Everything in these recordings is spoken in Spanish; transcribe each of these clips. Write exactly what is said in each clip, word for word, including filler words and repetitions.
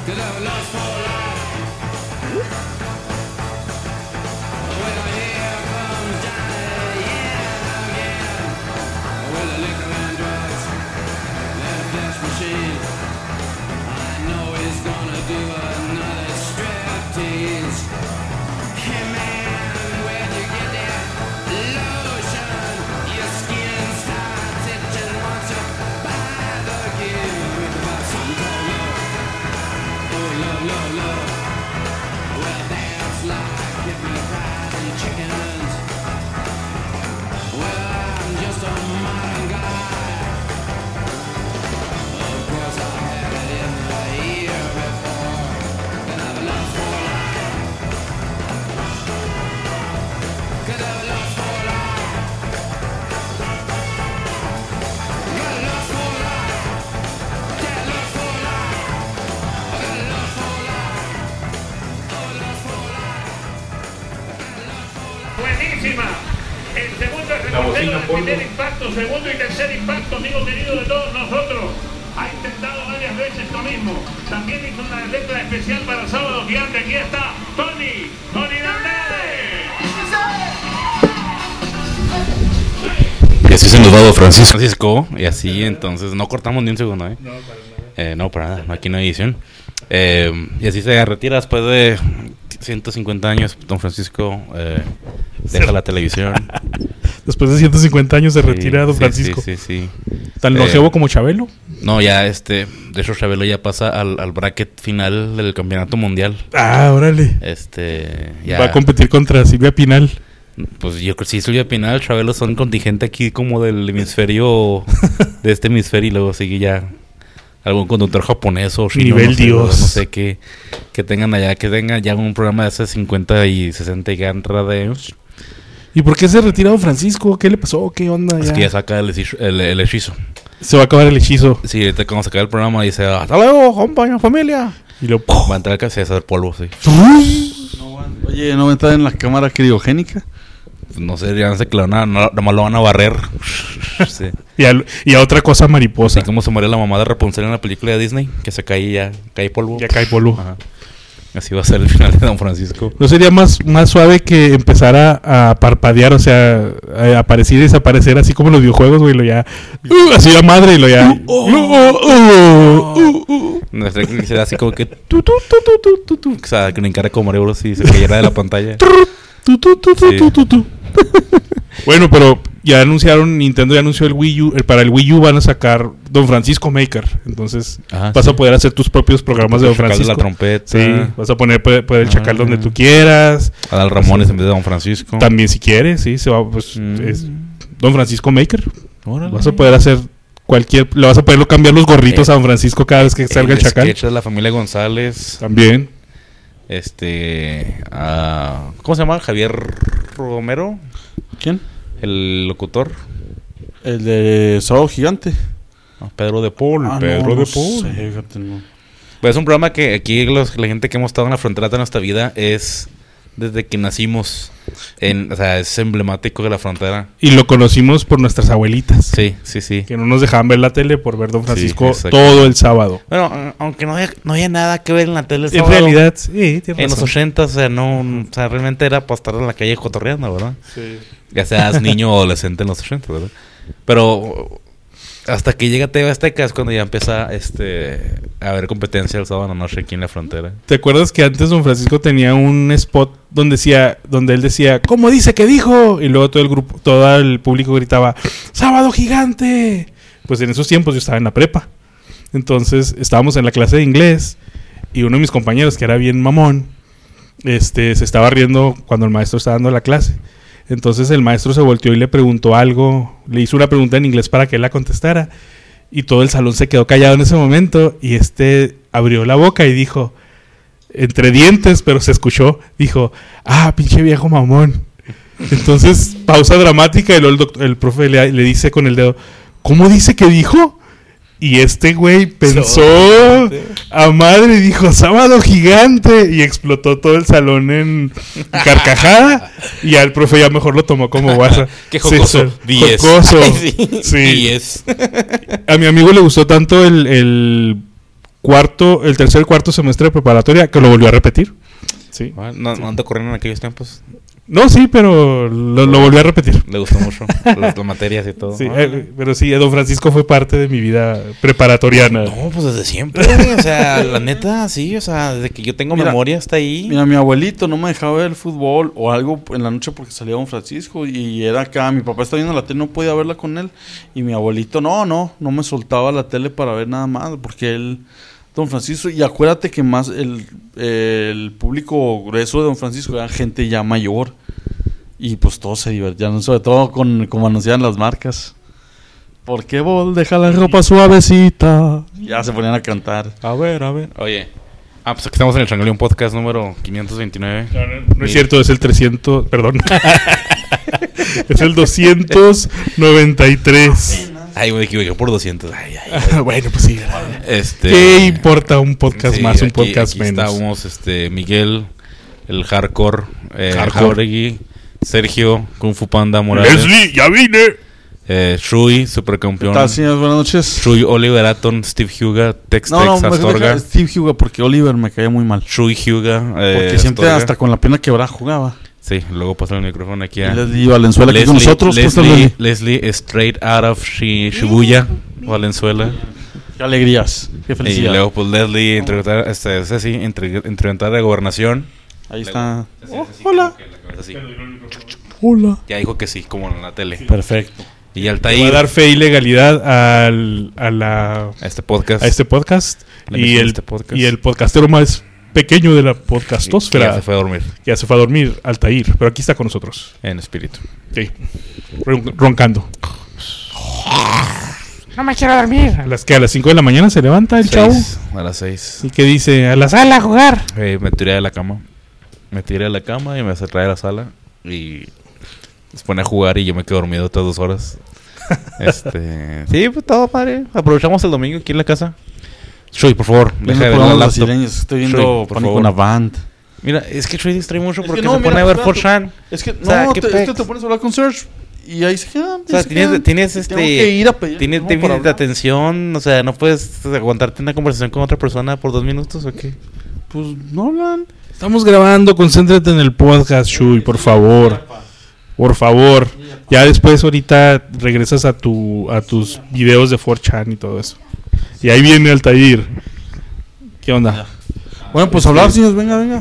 Primer impacto, segundo y tercer impacto, amigo querido de todos nosotros. Ha intentado varias veces lo mismo. También hizo una letra especial para el Sábado Gigante. Aquí está Tony, Tony Dandade. Y así se nos va Don Francisco. Francisco. Y así, entonces, no cortamos ni un segundo, ¿eh? No, para nada. Eh, no, para nada. Aquí no hay edición. Eh, y así se retira después de ciento cincuenta años. Don Francisco eh, deja la televisión. Después de ciento cincuenta años se retira sí, Don Francisco. Sí, sí, sí. ¿Tan eh, longevo como Chabelo? No, ya este... De hecho, Chabelo ya pasa al, al bracket final del campeonato mundial. Ah, órale. Este... Ya, va a competir contra Silvia Pinal. Pues yo creo que sí, Silvia Pinal, Chabelo son contingente aquí como del hemisferio... de este hemisferio y luego sigue ya... algún conductor japonés o chino. Nivel no sé, Dios. No sé qué... Que tengan allá, que tengan ya un programa de hace cincuenta y sesenta y garra de años. ¿Y por qué se retiró Don Francisco? ¿Qué le pasó? ¿Qué onda? Es ya? Que ya saca el hechizo, el, el hechizo. Se va a acabar el hechizo. Sí, ahorita cuando se acabe el programa dice hasta luego, compañero, familia. Y lo va a entrar a casa y a hacer polvo, sí. No, oye, ¿no va a entrar en la cámara criogénica? Pues no sé, ya no sé que lo van a, no, nomás lo van a barrer. Sí. y, a, y a otra cosa mariposa. Así como se muere la mamá de Rapunzel en la película de Disney, que se cae y ya cae polvo. Ya cae polvo. Ajá. Así va a ser el final de Don Francisco. ¿No sería más, más suave que empezara a parpadear, o sea, a aparecer y desaparecer así como los videojuegos, güey? Lo ya... Uh, así la madre y lo ya... Uh, uh, uh, uh, uh. No sé, que será así como que... Tu, tu, tu, tu, tu, tu, tu. O sea, que no encara como Mario Bros. Y se cayera de la pantalla. Tu, tu, tu, tu, tu, tu, tu. Bueno, pero ya anunciaron, Nintendo ya anunció el Wii U, el, para el Wii U van a sacar Don Francisco Maker, entonces Ajá, vas sí. a poder hacer tus propios programas de Don Francisco. La trompeta. Sí, vas a poner poder, poder el chacal donde tú quieras. Adal Ramones pues, en vez de Don Francisco. También si quieres, sí, se va, pues mm. es Don Francisco Maker. Órale. Vas a poder hacer cualquier, le vas a poder cambiar los gorritos eh, a Don Francisco cada vez que el, salga el, el chacal. El sketch de la familia González. También. Este, uh, ¿cómo se llama? Javier Romero. ¿Quién? El locutor. El de Sábado Gigante. No, Pedro de Paul. Ah, Pedro no, de no Paul. Sé, fíjate, no. Pues es un programa que aquí los, la gente que hemos estado en la frontera de nuestra vida es desde que nacimos. En, o sea, es emblemático de la frontera. Y lo conocimos por nuestras abuelitas. Sí, sí, sí. Que no nos dejaban ver la tele por ver Don Francisco sí, todo el sábado. Bueno, aunque no haya, no haya nada que ver en la tele el en sábado. realidad, sí, tienes En razón. los ochenta, o sea, no, o sea, realmente era para estar en la calle cotorreando, ¿verdad? Sí. Ya seas niño o adolescente en los ochenta, ¿verdad? Pero hasta que llega T V Azteca es cuando ya empieza este a haber competencia el sábado en la noche aquí en la frontera. ¿Te acuerdas que antes Don Francisco tenía un spot donde decía, donde él decía, ¿cómo dice que dijo? Y luego todo el grupo, todo el público gritaba, ¡Sábado Gigante! Pues en esos tiempos yo estaba en la prepa. Entonces estábamos en la clase de inglés y uno de mis compañeros, que era bien mamón, este se estaba riendo cuando el maestro estaba dando la clase. Entonces el maestro se volteó y le preguntó algo, le hizo una pregunta en inglés para que él la contestara. Y todo el salón se quedó callado en ese momento. Y este abrió la boca y dijo, entre dientes, pero se escuchó, dijo, ah, pinche viejo mamón. Entonces, pausa dramática y luego el, doctor, el profe le, le dice con el dedo, ¿cómo dice que dijo? Y este güey pensó a madre y dijo, ¡Sábado Gigante! Y explotó todo el salón en carcajada. Y al profe ya mejor lo tomó como guasa. ¡Qué jocoso! diez. Jocoso. Ay, sí. Sí. diez. A mi amigo le gustó tanto el, el cuarto, el tercer cuarto semestre de preparatoria, que lo volvió a repetir. Sí. Ah, ¿No, no te corrieron en aquellos tiempos? No, sí, pero lo, lo volví a repetir. Le gustó mucho las, las materias y todo. Sí, Ah, eh, pero sí, don Francisco fue parte de mi vida preparatoriana. No, pues desde siempre. O sea, la neta, sí. O sea, desde que yo tengo Mira, memoria hasta ahí. Mira, mi abuelito no me dejaba ver el fútbol o algo en la noche porque salía don Francisco y era acá. Mi papá estaba viendo la tele, no podía verla con él. Y mi abuelito, no, no, no me soltaba la tele para ver nada más porque él, don Francisco, y acuérdate que más el, el público grueso de don Francisco era gente ya mayor. Y pues todos se divertían, sobre todo con como anunciaban las marcas. ¿Por qué Bol deja la ropa suavecita? Ya se ponían a cantar. A ver, a ver. Oye. Ah, pues aquí estamos en el Changoleón Podcast número quinientos veintinueve. No, no, no es cierto, es el trescientos, perdón. Es el doscientos noventa y tres. Ay, me equivoqué por doscientos. Ay, ay, ay. Bueno, pues sí. Este, ¿Qué importa un podcast sí, más, un aquí- podcast aquí menos? Estábamos, este, Miguel, el hardcore, eh, Hardcore. Jauregui, Sergio, Kung Fu Panda Morales, Leslie, ya vine. eh, Shui, ¿Qué supercampeón, tal, señores? Buenas noches. Shui, Oliver Aton, Steve Huga, Tex No, no, Tex mejor Astorga, deja Steve Huga porque Oliver me caía muy mal. Shui Huga, eh, Porque siempre Astorga. hasta con la pierna quebrada jugaba. Sí, luego pasó el micrófono aquí Y a Leslie Valenzuela aquí con nosotros. ¿Cómo estás, Leslie, Leslie? Leslie, straight out of Shi- Shibuya, Valenzuela. Qué alegrías, qué Y felicidad. luego pues Leslie, entrevistar, este, Ceci, entre- entrevistar de gobernación. Ahí está. Oh, hola. Así. Hola. Ya dijo que sí, como en la tele. Perfecto. Y ya Va Altair, a dar fe y legalidad al, a, la, a este podcast. a este podcast. La Y emisión de el, este podcast. y el podcastero más pequeño de la que podcastósfera. ya se fue a dormir Que ya se fue a dormir, Altair. Pero aquí está con nosotros. en espíritu. Sí. Ron- Roncando. No me quiero dormir. A las que a las cinco de la mañana se levanta el chavo. Seis, a las seis. ¿Y qué dice? A la sala a jugar. Eh, me tiré de la cama. Me tiré de la cama y me hace traer a la sala. Y se pone a jugar y yo me quedo dormido otras dos horas. este Sí, pues todo padre. Aprovechamos el domingo aquí en la casa. Shui, por favor, deja Viendo de ver la programas laptop. brasileños. Estoy viendo Shui, por Pánico favor. una band. Mira, es que Shui distrae mucho Es porque que no, se mira, pone a ver espérate. Forchan. Es que O sea, no, ¿qué te, es que pex? te pones a hablar con Serge y ahí se quedan. O sea, tienes, tienes este. Tengo que ir a pedir Tienes tiempo déficit para de hablar. atención. O sea, no puedes aguantarte una conversación con otra persona por dos minutos o qué. Pues no hablan. Estamos grabando, concéntrate en el podcast, Shui, por favor. Por favor. Ya después ahorita regresas a tu a tus videos de four chan y todo eso. Y ahí viene Altair. ¿Qué onda? Bueno, pues hablar, señores. Venga, venga.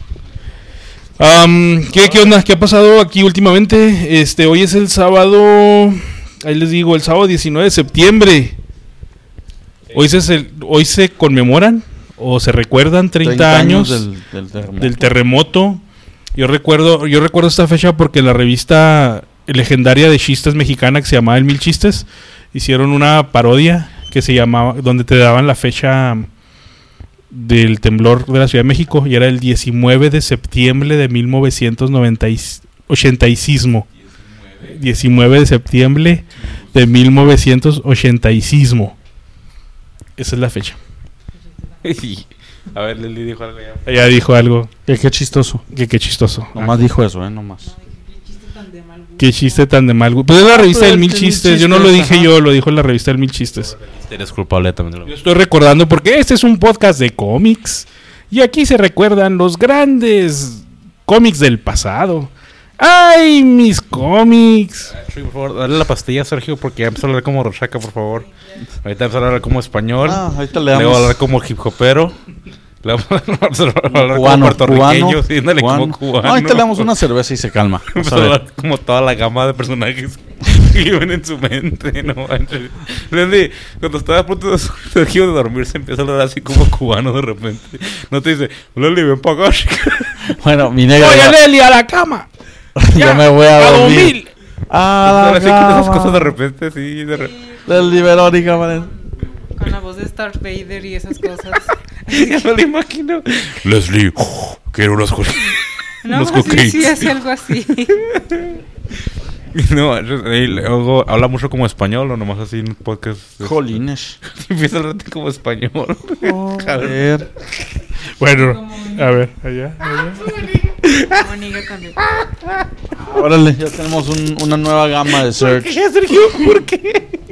Am, ¿qué, ¿Qué onda? ¿Qué ha pasado aquí últimamente? Este, hoy es el sábado. Ahí les digo, el sábado diecinueve de septiembre. Hoy se, cel- hoy se conmemoran o se recuerdan treinta, años, del, del terremoto. del terremoto. Yo recuerdo, yo recuerdo esta fecha porque la revista legendaria de chistes mexicana que se llamaba El Mil Chistes hicieron una parodia que se llamaba, donde te daban la fecha del temblor de la Ciudad de México y era el diecinueve de septiembre de mil novecientos ochenta y sismo. diecinueve de septiembre de mil novecientos ochenta y sismo. Esa es la fecha. A ver, Leslie dijo algo ya. Ella dijo algo Qué, qué chistoso. que qué chistoso. Nomás dijo eso, ¿eh? Nomás. Qué chiste tan de mal. gu- Pues es la revista pero del Mil el Mil Chistes. Yo no lo Chistes, dije ajá. yo, lo dijo la revista del Mil Chistes. Eres culpable también. de Yo lo- estoy recordando porque este es un podcast de cómics. Y aquí se recuerdan los grandes cómics del pasado. ¡Ay, mis cómics! Shui, por favor, dale la pastilla a Sergio porque ya empezó a hablar como Rochaca, por favor. Ahorita empezó a hablar como español. Ah, ahorita le Luego damos. a hablar como hip hopero. Luego a hablar Cubano, como puertorriqueño. cubano, Sí, ándale, cubano. como cubano. No, ahorita le damos una cerveza y se calma. Vas Empezó a a ver. hablar como toda la gama de personajes que viven en su mente. No manches. Leslie, cuando estaba a punto de Sergio de dormir, se empieza a hablar así como cubano de repente. No te dice, Leslie, ven para acá. Bueno, mi negra. ¡Oye, ya, Leli, a la cama! ya me voy a ¡A dormir. dormir! Ah, Así con esas cosas de repente, sí. De repente. Del Verónica, man. Con la voz de Darth Vader y esas cosas. Ya me lo imagino. Leslie, quiero unas cosas. No, Los sí, cupcakes. sí, hace algo así. No, y luego habla mucho como español o nomás así en podcast. Jolines. Empieza a hablar como español. A ver. Bueno, a ver, allá, allá. Como niga también. Órale, ya tenemos un- una nueva gama de search. ¿Qué, Sergio? ¿Por qué?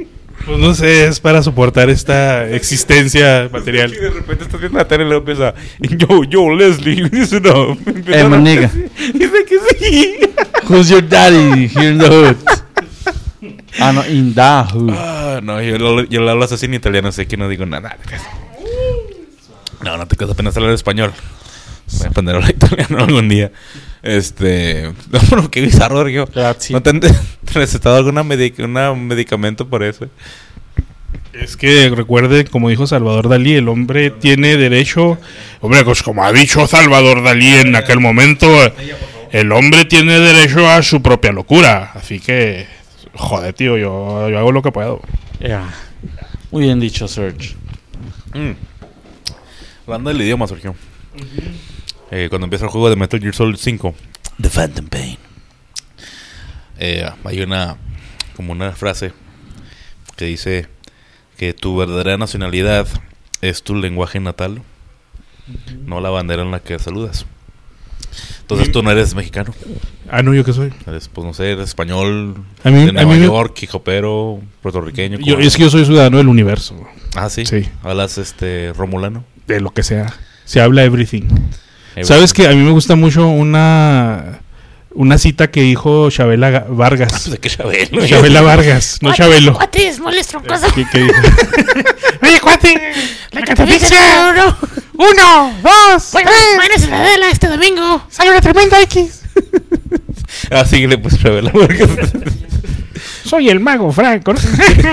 Pues no sé, es para soportar esta existencia material. Y de repente estás viendo la tele y luego empieza, yo, yo, Leslie, dice no. Eh, my nigga. Dice que sí. Who's your daddy here in the hood? Ah, no, in the hood. Ah, no, yo, lo- yo lo hablo así en italiano, sé que no digo nada. No, no te quedas apenas hablar español. Voy a aprender a hablar italiano algún día. Este. No, pero qué bizarro, Sergio. Grazie. ¿No te han recetado alguna medic una medicamento por eso? Es que recuerde, como dijo Salvador Dalí, el hombre tiene derecho. Hombre, pues como ha dicho Salvador Dalí en aquel momento, el hombre tiene derecho a su propia locura. Así que, joder, tío, yo, yo hago lo que puedo. Yeah. Muy bien dicho, Serge. Mm. Hablando del idioma, Sergio. Eh, cuando empieza el juego de Metal Gear Solid cinco, The Phantom Pain, eh, hay una como una frase que dice que tu verdadera nacionalidad es tu lenguaje natal, no la bandera en la que saludas. Entonces tú no eres mexicano, Ah, no, ¿yo qué soy? eres, pues no sé, eres español, A mí- de a Nueva mí me- York, hijopero, puertorriqueño. Yo, cubano. es que yo soy ciudadano del universo, Ah, sí, Sí. hablas este romulano. de lo que sea. Se habla everything. Eh, ¿Sabes que a mí me gusta mucho una una cita que dijo Chabela Ga- Vargas? ¿De qué Chabelo? Chabela Vargas, no Chabelo. Cuates, moles troncoso. ¿Qué, qué dijo? Oye, cuate, la catafixia. Uno, uno, dos, tres. Mañana se la Adela este domingo. Sale una tremenda X. Ah, sí, le puse Chabela. Soy el mago Franco. ¿no?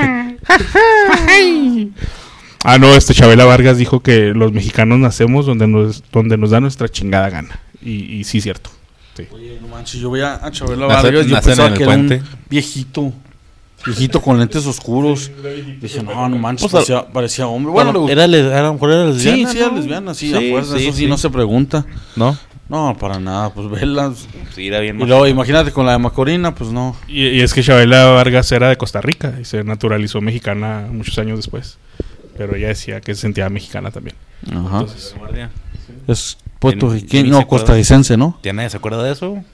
Ah, no, este Chabela Vargas dijo que los mexicanos nacemos donde nos donde nos da nuestra chingada gana. Y, y sí, cierto. Sí. Oye, no manches, yo veía a Chabela Nacen- Vargas, yo nacen pensaba en el que era un puente. viejito. Viejito con lentes oscuros. Dije, no, no manches, Pues, parecía, parecía hombre. Bueno, Bueno, le era, le- a lo mejor era Sí, lesbiana. sí, ¿no? era lesbiana, sí, Sí, a fuerza, sí, eso sí, sí. no se pregunta. ¿No? No, para nada, pues vela. Sí, era bien. Y luego, imagínate con la de Macorina, pues no. Y, y es que Chabela Vargas era de Costa Rica y se naturalizó mexicana muchos años después. Pero ella decía que se sentía mexicana también. Ajá. Guardia. Es ¿Quién- puertorriqueño, quién se no, acuerda? costarricense, ¿no? ¿Ya nadie se acuerda de eso?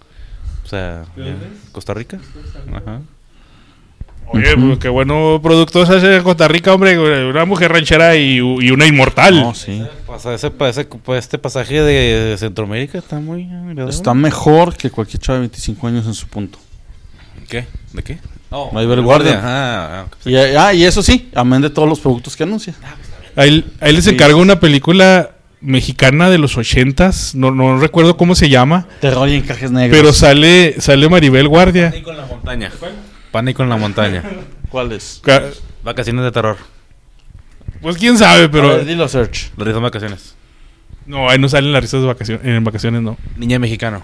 O sea, ya, Costa Rica. Ajá. Oye, Ujú. pues qué bueno producto se hace de Costa Rica, hombre. Una mujer ranchera y, y una inmortal. No, sí. Pasa ese, ese, pues, este pasaje de Centroamérica está muy agradable. Está mejor que cualquier chava de veinticinco años en su punto. ¿Qué? ¿De qué? Oh, Maribel Guardia. Ajá. ah, Y, ah, y eso sí, amén de todos los productos que anuncia. Ahí, ahí les Sí. encargo una película mexicana de los ochentas. No, no recuerdo cómo se llama. Terror y encajes negros. Pero sale, sale Maribel Guardia. Pánico en la montaña. Pánico en la montaña. ¿Cuál es? Ca- Vacaciones de terror. Pues quién sabe, Pero... pero. dilo, Search. Las son vacaciones. No, ahí no salen las risas de vacaciones. En vacaciones no. Niña mexicano.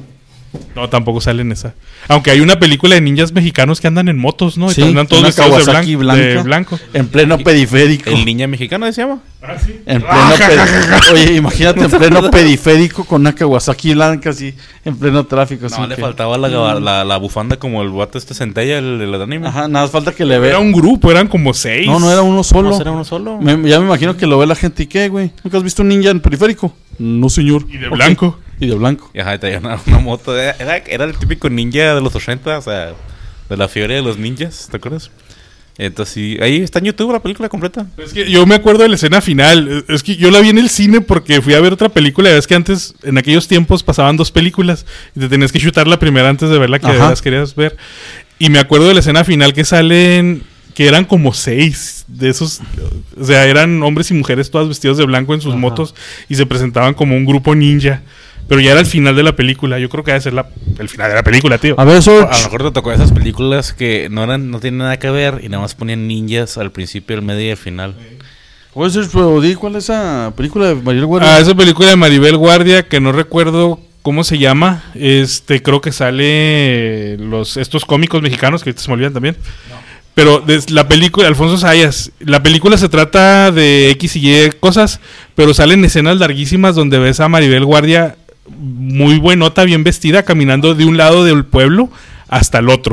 No, tampoco sale en esa. Aunque hay una película de ninjas mexicanos que andan en motos, ¿no? Y Sí, andan todos una vestidos de, Kawasaki blan- de blanca. blanco. En pleno periférico. ¿El niña mexicano se llama? En pleno pe- Oye, imagínate en pleno periférico con una Kawasaki blanca así, en pleno tráfico. No, así le que- faltaba la, la, la bufanda como el vato este centella, el, el anime. Ajá, nada más falta que le Era vea. un grupo, eran como seis. No, no era uno solo. ¿No será uno solo? Me- ya me imagino que lo ve la gente. ¿Y qué, güey? ¿Nunca has visto un ninja en periférico? No, señor. Y de Ok. blanco. Y de blanco. Y ajá, y traía una, una moto. Era, era, era el típico ninja de los ochenta, o sea, de la fiebre de los ninjas, ¿te acuerdas? Entonces, sí, ahí está en YouTube la película completa. Es que yo me acuerdo de la escena final. Es que yo la vi en el cine porque fui a ver otra película. Es que antes, en aquellos tiempos, pasaban dos películas y te tenías que chutar la primera antes de ver la que de Ajá. veras querías ver. Y me acuerdo de la escena final que salen, que eran como seis de esos. O sea, eran hombres y mujeres todas vestidos de blanco en sus Ajá. motos y se presentaban como un grupo ninja. Pero ya era el final de la película. Yo creo que debe ser la, el final de la película, tío. A ver, A lo Search. mejor te tocó esas películas que no eran, no tienen nada que ver y nada más ponían ninjas al principio, al medio y al final. Oye, Search, pero di cuál es esa película de Maribel Guardia. Ah, esa película de Maribel Guardia que no recuerdo cómo se llama. Este, creo que sale los estos cómicos mexicanos que ahorita se me olvidan también. Pero des- la película, Alfonso Sayas, la película se trata de X y Y cosas, pero salen escenas larguísimas donde ves a Maribel Guardia muy buenota, bien vestida, caminando de un lado del pueblo hasta el otro.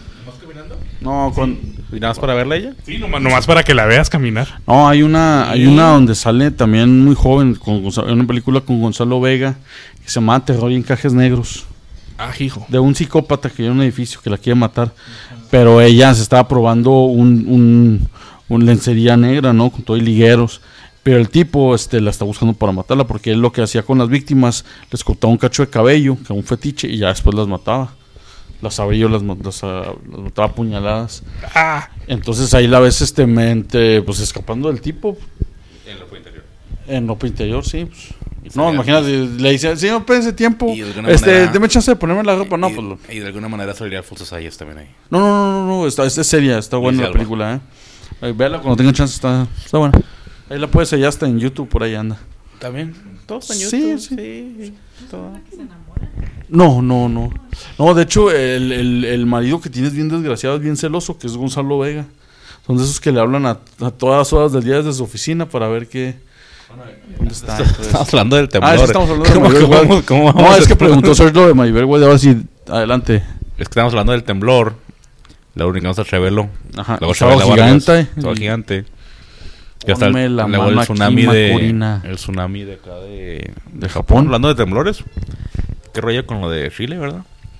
No, con... ¿Y nada más para verla ella? Sí, nomás, nomás para que la veas caminar. no, hay una, hay una donde sale también muy joven, con Gonzalo- una película con Gonzalo Vega, que se llama Terror y encajes negros. Ah, hijo. De un psicópata que hay en un edificio que la quiere matar. pero ella se estaba probando un, un, un lencería negra, ¿no? Con todo y ligueros. Pero el tipo este, la está buscando para matarla, porque él lo que hacía con las víctimas, les cortaba un cacho de cabello, que era un fetiche, y ya después las mataba. Las abría, las, las, las mataba a puñaladas. Ah. Entonces ahí la ves este, mente, pues escapando del tipo. En ropa interior. En ropa interior, sí. Pues. No, imagínate, le dice, señor, espérense tiempo. Y de alguna Este, manera- deme chance de ponerme la ropa. No, y, pues. lo- y de alguna manera saliría Full Society también ahí. No, no, no, no, no, está, está seria, está buena Dice la algo. película, eh. Ahí, véala cuando tenga chance, está, está buena. Ahí la puedes hallar hasta en YouTube, por ahí anda. También. Todo está en Sí, YouTube. sí. Sí, todo. No, no, no. No, de hecho, el, el, el marido que tienes bien desgraciado es bien celoso, que es Gonzalo Vega. Son de esos que le hablan a, a todas horas del día desde su oficina para ver qué. ¿Dónde está? Entonces- Estamos hablando del temblor. Ah, sí, estamos hablando de ¿Cómo- Maribel cómo- Guardia. cómo No, vamos es que a- preguntó Sergio de Maribel Guardia. Ahora sí, adelante. Es que estamos hablando del temblor. Luego brincamos al Revelo. Ajá. Luego Sábado Chabela Vargas, Gigante. Sábado Gigante. Ya está el, Ponme la luego mano el tsunami aquí, de Macorina. el tsunami de acá de, De Japón. Hablando de temblores. ¿Qué rollo con lo de Chile, verdad?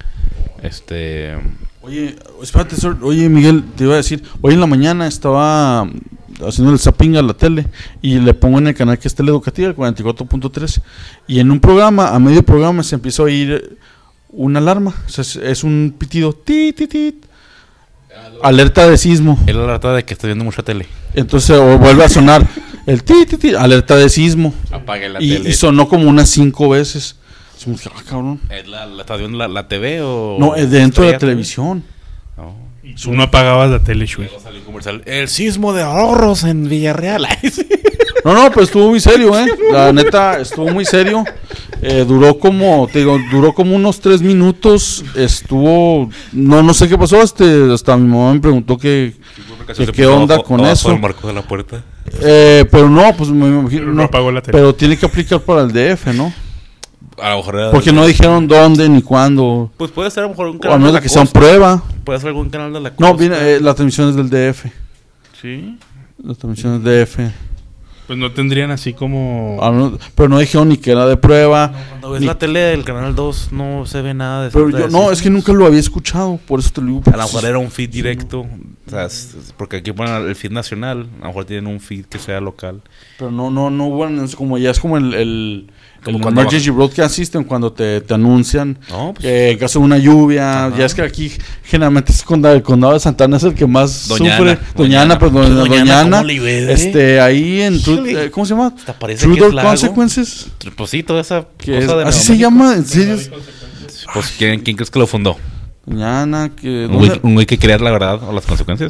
Este, Oye, espérate, Sor- oye Miguel, te iba a decir, hoy en la mañana estaba haciendo el zapping a la tele y le pongo en el canal que es Teleeducativa, el cuarenta y cuatro punto tres, y en un programa, a medio programa se empieza a oír una alarma, o sea, es, es un pitido, tit, tit, tit, alerta de sismo. él alerta de que está viendo mucha tele. Entonces o vuelve a sonar el tit, tit, tit, alerta de sismo, Apague la y, tele. y sonó como unas cinco veces. Decimos, ah, cabrón. ¿Es la, la, ¿Estás viendo la, la T V o...? No, es dentro de la Estrella televisión. No. Y tú no apagabas la tele, Shui. Luego salió un comercial. El sismo de ahorros en Villarreal. Ay, sí. No, no, pero estuvo muy serio, ¿eh? La neta, estuvo muy serio. Eh, duró como, te digo, duró como unos tres minutos. Estuvo, no, no sé qué pasó. Este, hasta mi mamá me preguntó que, Se que qué puso onda abajo- con abajo eso. del marco de la puerta. Eh, pero no, pues me imagino, Pero no no, apagó la tele. pero tiene que aplicar para el D F, ¿no? A lo mejor era Porque de- no dijeron dónde ni cuándo. Pues puede ser a lo mejor un O canal a de menos la de que sea costa. prueba. Puede ser algún canal de la costa. No, viene, eh, la transmisión es del D F. Sí. La transmisión es D F. Pues no tendrían así como... Ah, no, pero no dijeron ni que era de prueba. Cuando ves ni- la tele del canal dos no se ve nada de Pero esa- yo, de no, ese- es que nunca lo había escuchado. Por eso te lo digo. A lo mejor era un feed directo. O sea, es- es porque aquí ponen el feed nacional. A lo mejor tienen un feed que sea local. Pero no, no, no, bueno, es como ya es como el, el, Como el cuando Emergency Broadcast System cuando te, te anuncian No, pues. que en caso de una lluvia, Ajá. ya es que aquí generalmente es con el condado de Santana es el que más Doña sufre. Ana, Doña Doña Ana, Ana. pues doña, Doña Doña Ana, Ana, ¿cómo le iba, eh? este, ahí en Truth- Chile. eh, ¿cómo se llama? Hasta parece Truth que es or lago. Consequences. Pues sí, toda esa Que es- cosa de así Nuevo se México. llama, en serio. Pues ¿quién, quién crees que lo fundó? Doña Ana, que Un güey, un güey que quería la verdad o las consecuencias.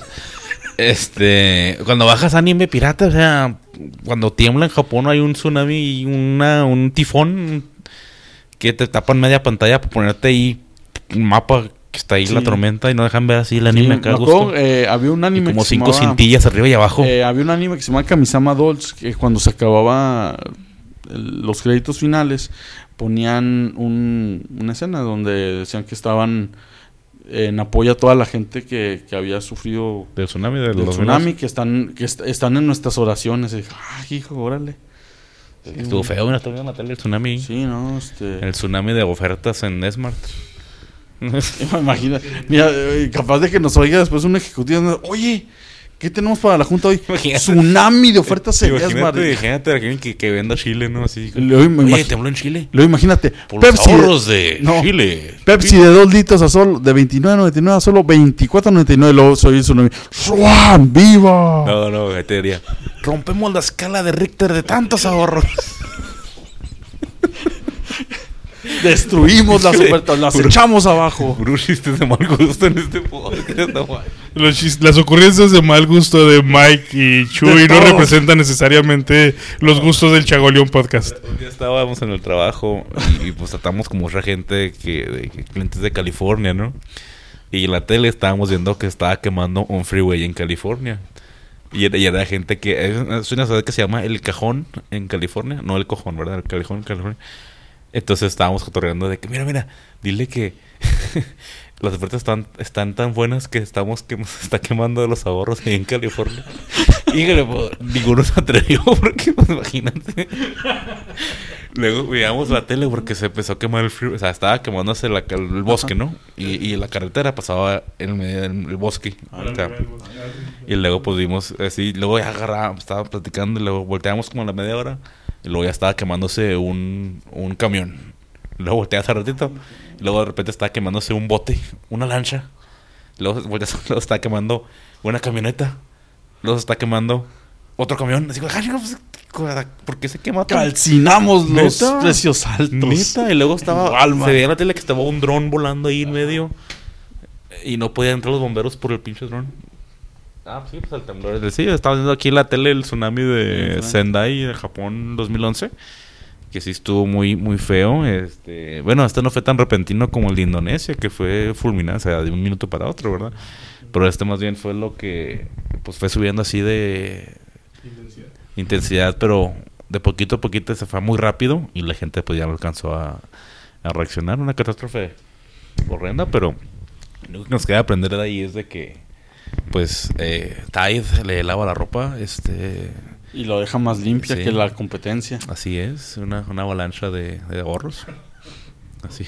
Este, cuando bajas anime pirata, o sea, cuando tiembla en Japón hay un tsunami y una, un tifón que te tapan media pantalla para ponerte ahí un mapa que está ahí Sí. la tormenta y no dejan ver así el Sí, anime me acá a acuerdo, gusto. eh, había un Y anime como que se cinco llamaba- cintillas arriba y abajo. Eh, había un anime que se llama Kamisama Dolls, que cuando se acababa el- los créditos finales ponían un- una escena donde decían que estaban en apoyo a toda la gente que, que había sufrido Del tsunami de del los tsunami, que están que est- están en nuestras oraciones. Y dije, ay, hijo, órale. Estuvo feo, mira, estoy viendo en la tele el tsunami. Sí, no, este... El tsunami de ofertas en Smart. Imagina, mira, eh, capaz de que nos oiga después un ejecutivo, ¿no? Oye, ¿qué tenemos para la junta hoy? Imagínate. Tsunami de ofertas en Esmar. Imagínate, imagínate a alguien que, que venda Chile, ¿no? Así. Luego, me Oye, imag- tembló en Chile. luego imagínate, Por los Pepsi, ahorros de no. Chile. Pepsi de dos litros a solo, de veintinueve noventa y nueve a solo veinticuatro noventa y nueve, luego soy el tsunami. ¡Ruam! ¡Viva! No, no, ahí te diría. Rompemos la escala de Richter de tantos ahorros. Destruimos las ofertas, las Puro- echamos abajo. Puros chistes de mal gusto en este podcast. no, man. Los chis- las ocurrencias de mal gusto de Mike y Chuy De no todos. representan necesariamente los gustos del Chagoleón Podcast. Un día estábamos en el trabajo y, y, pues tratamos como mucha gente que, de, que clientes de California, ¿no? Y en la tele estábamos viendo que estaba quemando un freeway en California. Y era, y era gente que... Es es una ciudad que se llama El Cajón en California. No El Cojón, ¿verdad? El Cajón en California. Entonces estábamos cotorreando de que, mira, mira, dile que Las ofertas están, están tan buenas que estamos que se está quemando los ahorros ahí en California. Híjole, pues, ninguno se atrevió porque, pues, imagínate. Luego veíamos la tele porque se empezó a quemar el frío. O sea, estaba quemándose la, el bosque, ¿no? Y, y la carretera pasaba en medio del el bosque. O sea, y luego pues vimos así, luego ya agarrábamos, estaba platicando y luego volteamos como a la media hora. Y luego ya estaba quemándose un, un camión. Luego volteas al ratito. Y luego de repente estaba quemándose un bote, una lancha. Luego, volteas, luego estaba quemando una camioneta. Luego se está quemando otro camión. Así, ¿por qué se quema todo? Calcinamos los ¿Neta? precios altos. Neta, y luego estaba, Igual, se veía en la tele que estaba un dron volando ahí en medio. Y no podían entrar los bomberos por el pinche dron. Ah, sí, pues el temblor. Sí, estaba viendo aquí la tele el tsunami de Sendai de Japón dos mil once. Que sí estuvo muy muy feo. Este, bueno, este no fue tan repentino como el de Indonesia, que fue fulminado, o sea, de un minuto para otro, ¿verdad? Pero este más bien fue lo que pues fue subiendo así de intensidad, intensidad pero de poquito a poquito se fue muy rápido y la gente pues ya no alcanzó a, a reaccionar. Una catástrofe horrenda, pero lo que nos queda aprender de ahí es de que pues eh, Tide le lava la ropa, este... Y lo deja más limpia sí, que la competencia. Así es, una, una avalancha de, de ahorros. Así.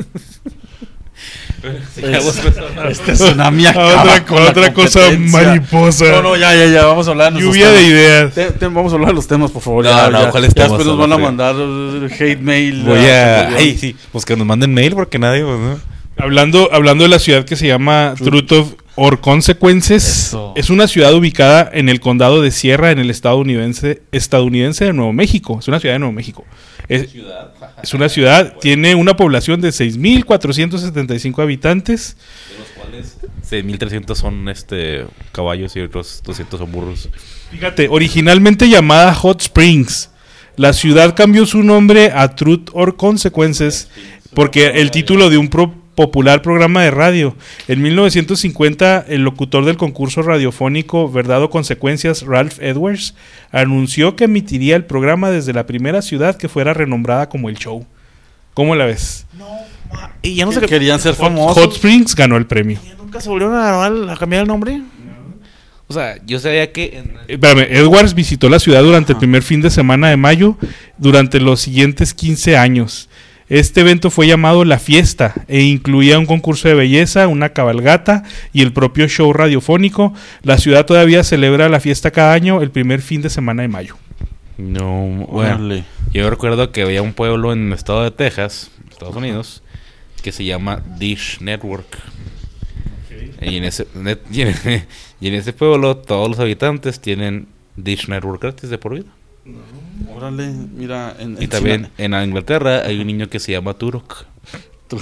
Este tsunami acaba otra, con la otra cosa competencia. mariposa. No, no, ya, ya, ya, vamos a hablar de nuestros Lluvia de temas. ideas. Te- te- vamos a hablar de los temas, por favor. No, ya, no, ya, ¿cuáles ya temas? después nos A van a la mandar uh, hate mail. Voy uh, a... uh, Ay, sí, pues que nos manden mail porque nadie... Pues, ¿no? Hablando, hablando de la ciudad que se llama Truth of or Consequences, Eso. es una ciudad ubicada en el condado de Sierra, en el estadounidense, estadounidense de Nuevo México. Es una ciudad de Nuevo México. Es, es una ciudad, tiene una población de seis mil cuatrocientos setenta y cinco habitantes. De los cuales seis mil trescientos son este caballos y otros doscientos son burros. Fíjate, originalmente llamada Hot Springs, la ciudad cambió su nombre a Truth or Consequences porque el título de un pro- popular programa de radio. En mil novecientos cincuenta, el locutor del concurso radiofónico Verdad o Consecuencias, Ralph Edwards, anunció que emitiría el programa desde la primera ciudad que fuera renombrada como el show. ¿Cómo la ves? Y ya no que sé querían ser Hot, famosos. Hot Springs ganó el premio. ¿Nunca se volvieron a, a cambiar el nombre? O sea, yo sabía que... En... Espérame, Edwards visitó la ciudad durante el primer fin de semana de mayo durante los siguientes quince años. Este evento fue llamado La Fiesta e incluía un concurso de belleza, una cabalgata y el propio show radiofónico. La ciudad todavía celebra la fiesta cada año el primer fin de semana de mayo. No, bueno, Órale. yo recuerdo que había un pueblo en el estado de Texas, Estados Unidos, que se llama Dish Network. Y, en ese, net- y, en, y en ese pueblo todos los habitantes tienen Dish Network gratis de por vida. Órale, mira. En, Y en también en Inglaterra hay un niño que se llama Turok. China-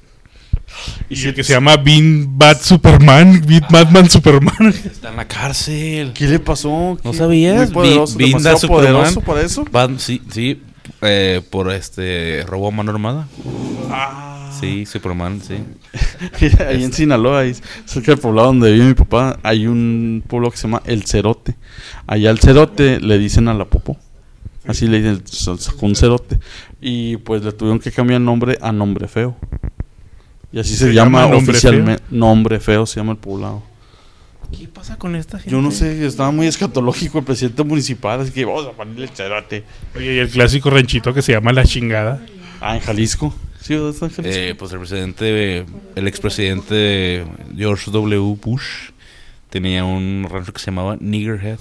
Y el que se llama Bean Bat Superman, Bean Batman Superman. Está en la cárcel. ¿Qué le pasó? ¿No ¿Qué? sabías? Muy poderoso, Vi- Vinda demasiado Superman. poderoso para eso. Van- sí, sí, eh, por este robo a mano armada. Ah. Sí, Superman, sí. Mira, ahí en Sinaloa, ahí, cerca del poblado donde vive mi papá, hay un pueblo que se llama El Cerote. Allá al Cerote le dicen a la popó. Así le dicen, se sacó un cerote. Y pues le tuvieron que cambiar el nombre a Nombre Feo. Y así se, ¿Se llama, llama Nombre oficialmente. Nombre Feo se llama el poblado. ¿Qué pasa con esta gente? Yo no sé, estaba muy escatológico el presidente municipal, así que vamos a ponerle el Cerote. Oye, y el clásico ranchito que se llama La Chingada. Ah, en Jalisco. Sí, ¿dónde está en Jalisco? Eh, pues el presidente, el expresidente George W. Bush tenía un rancho que se llamaba Niggerhead.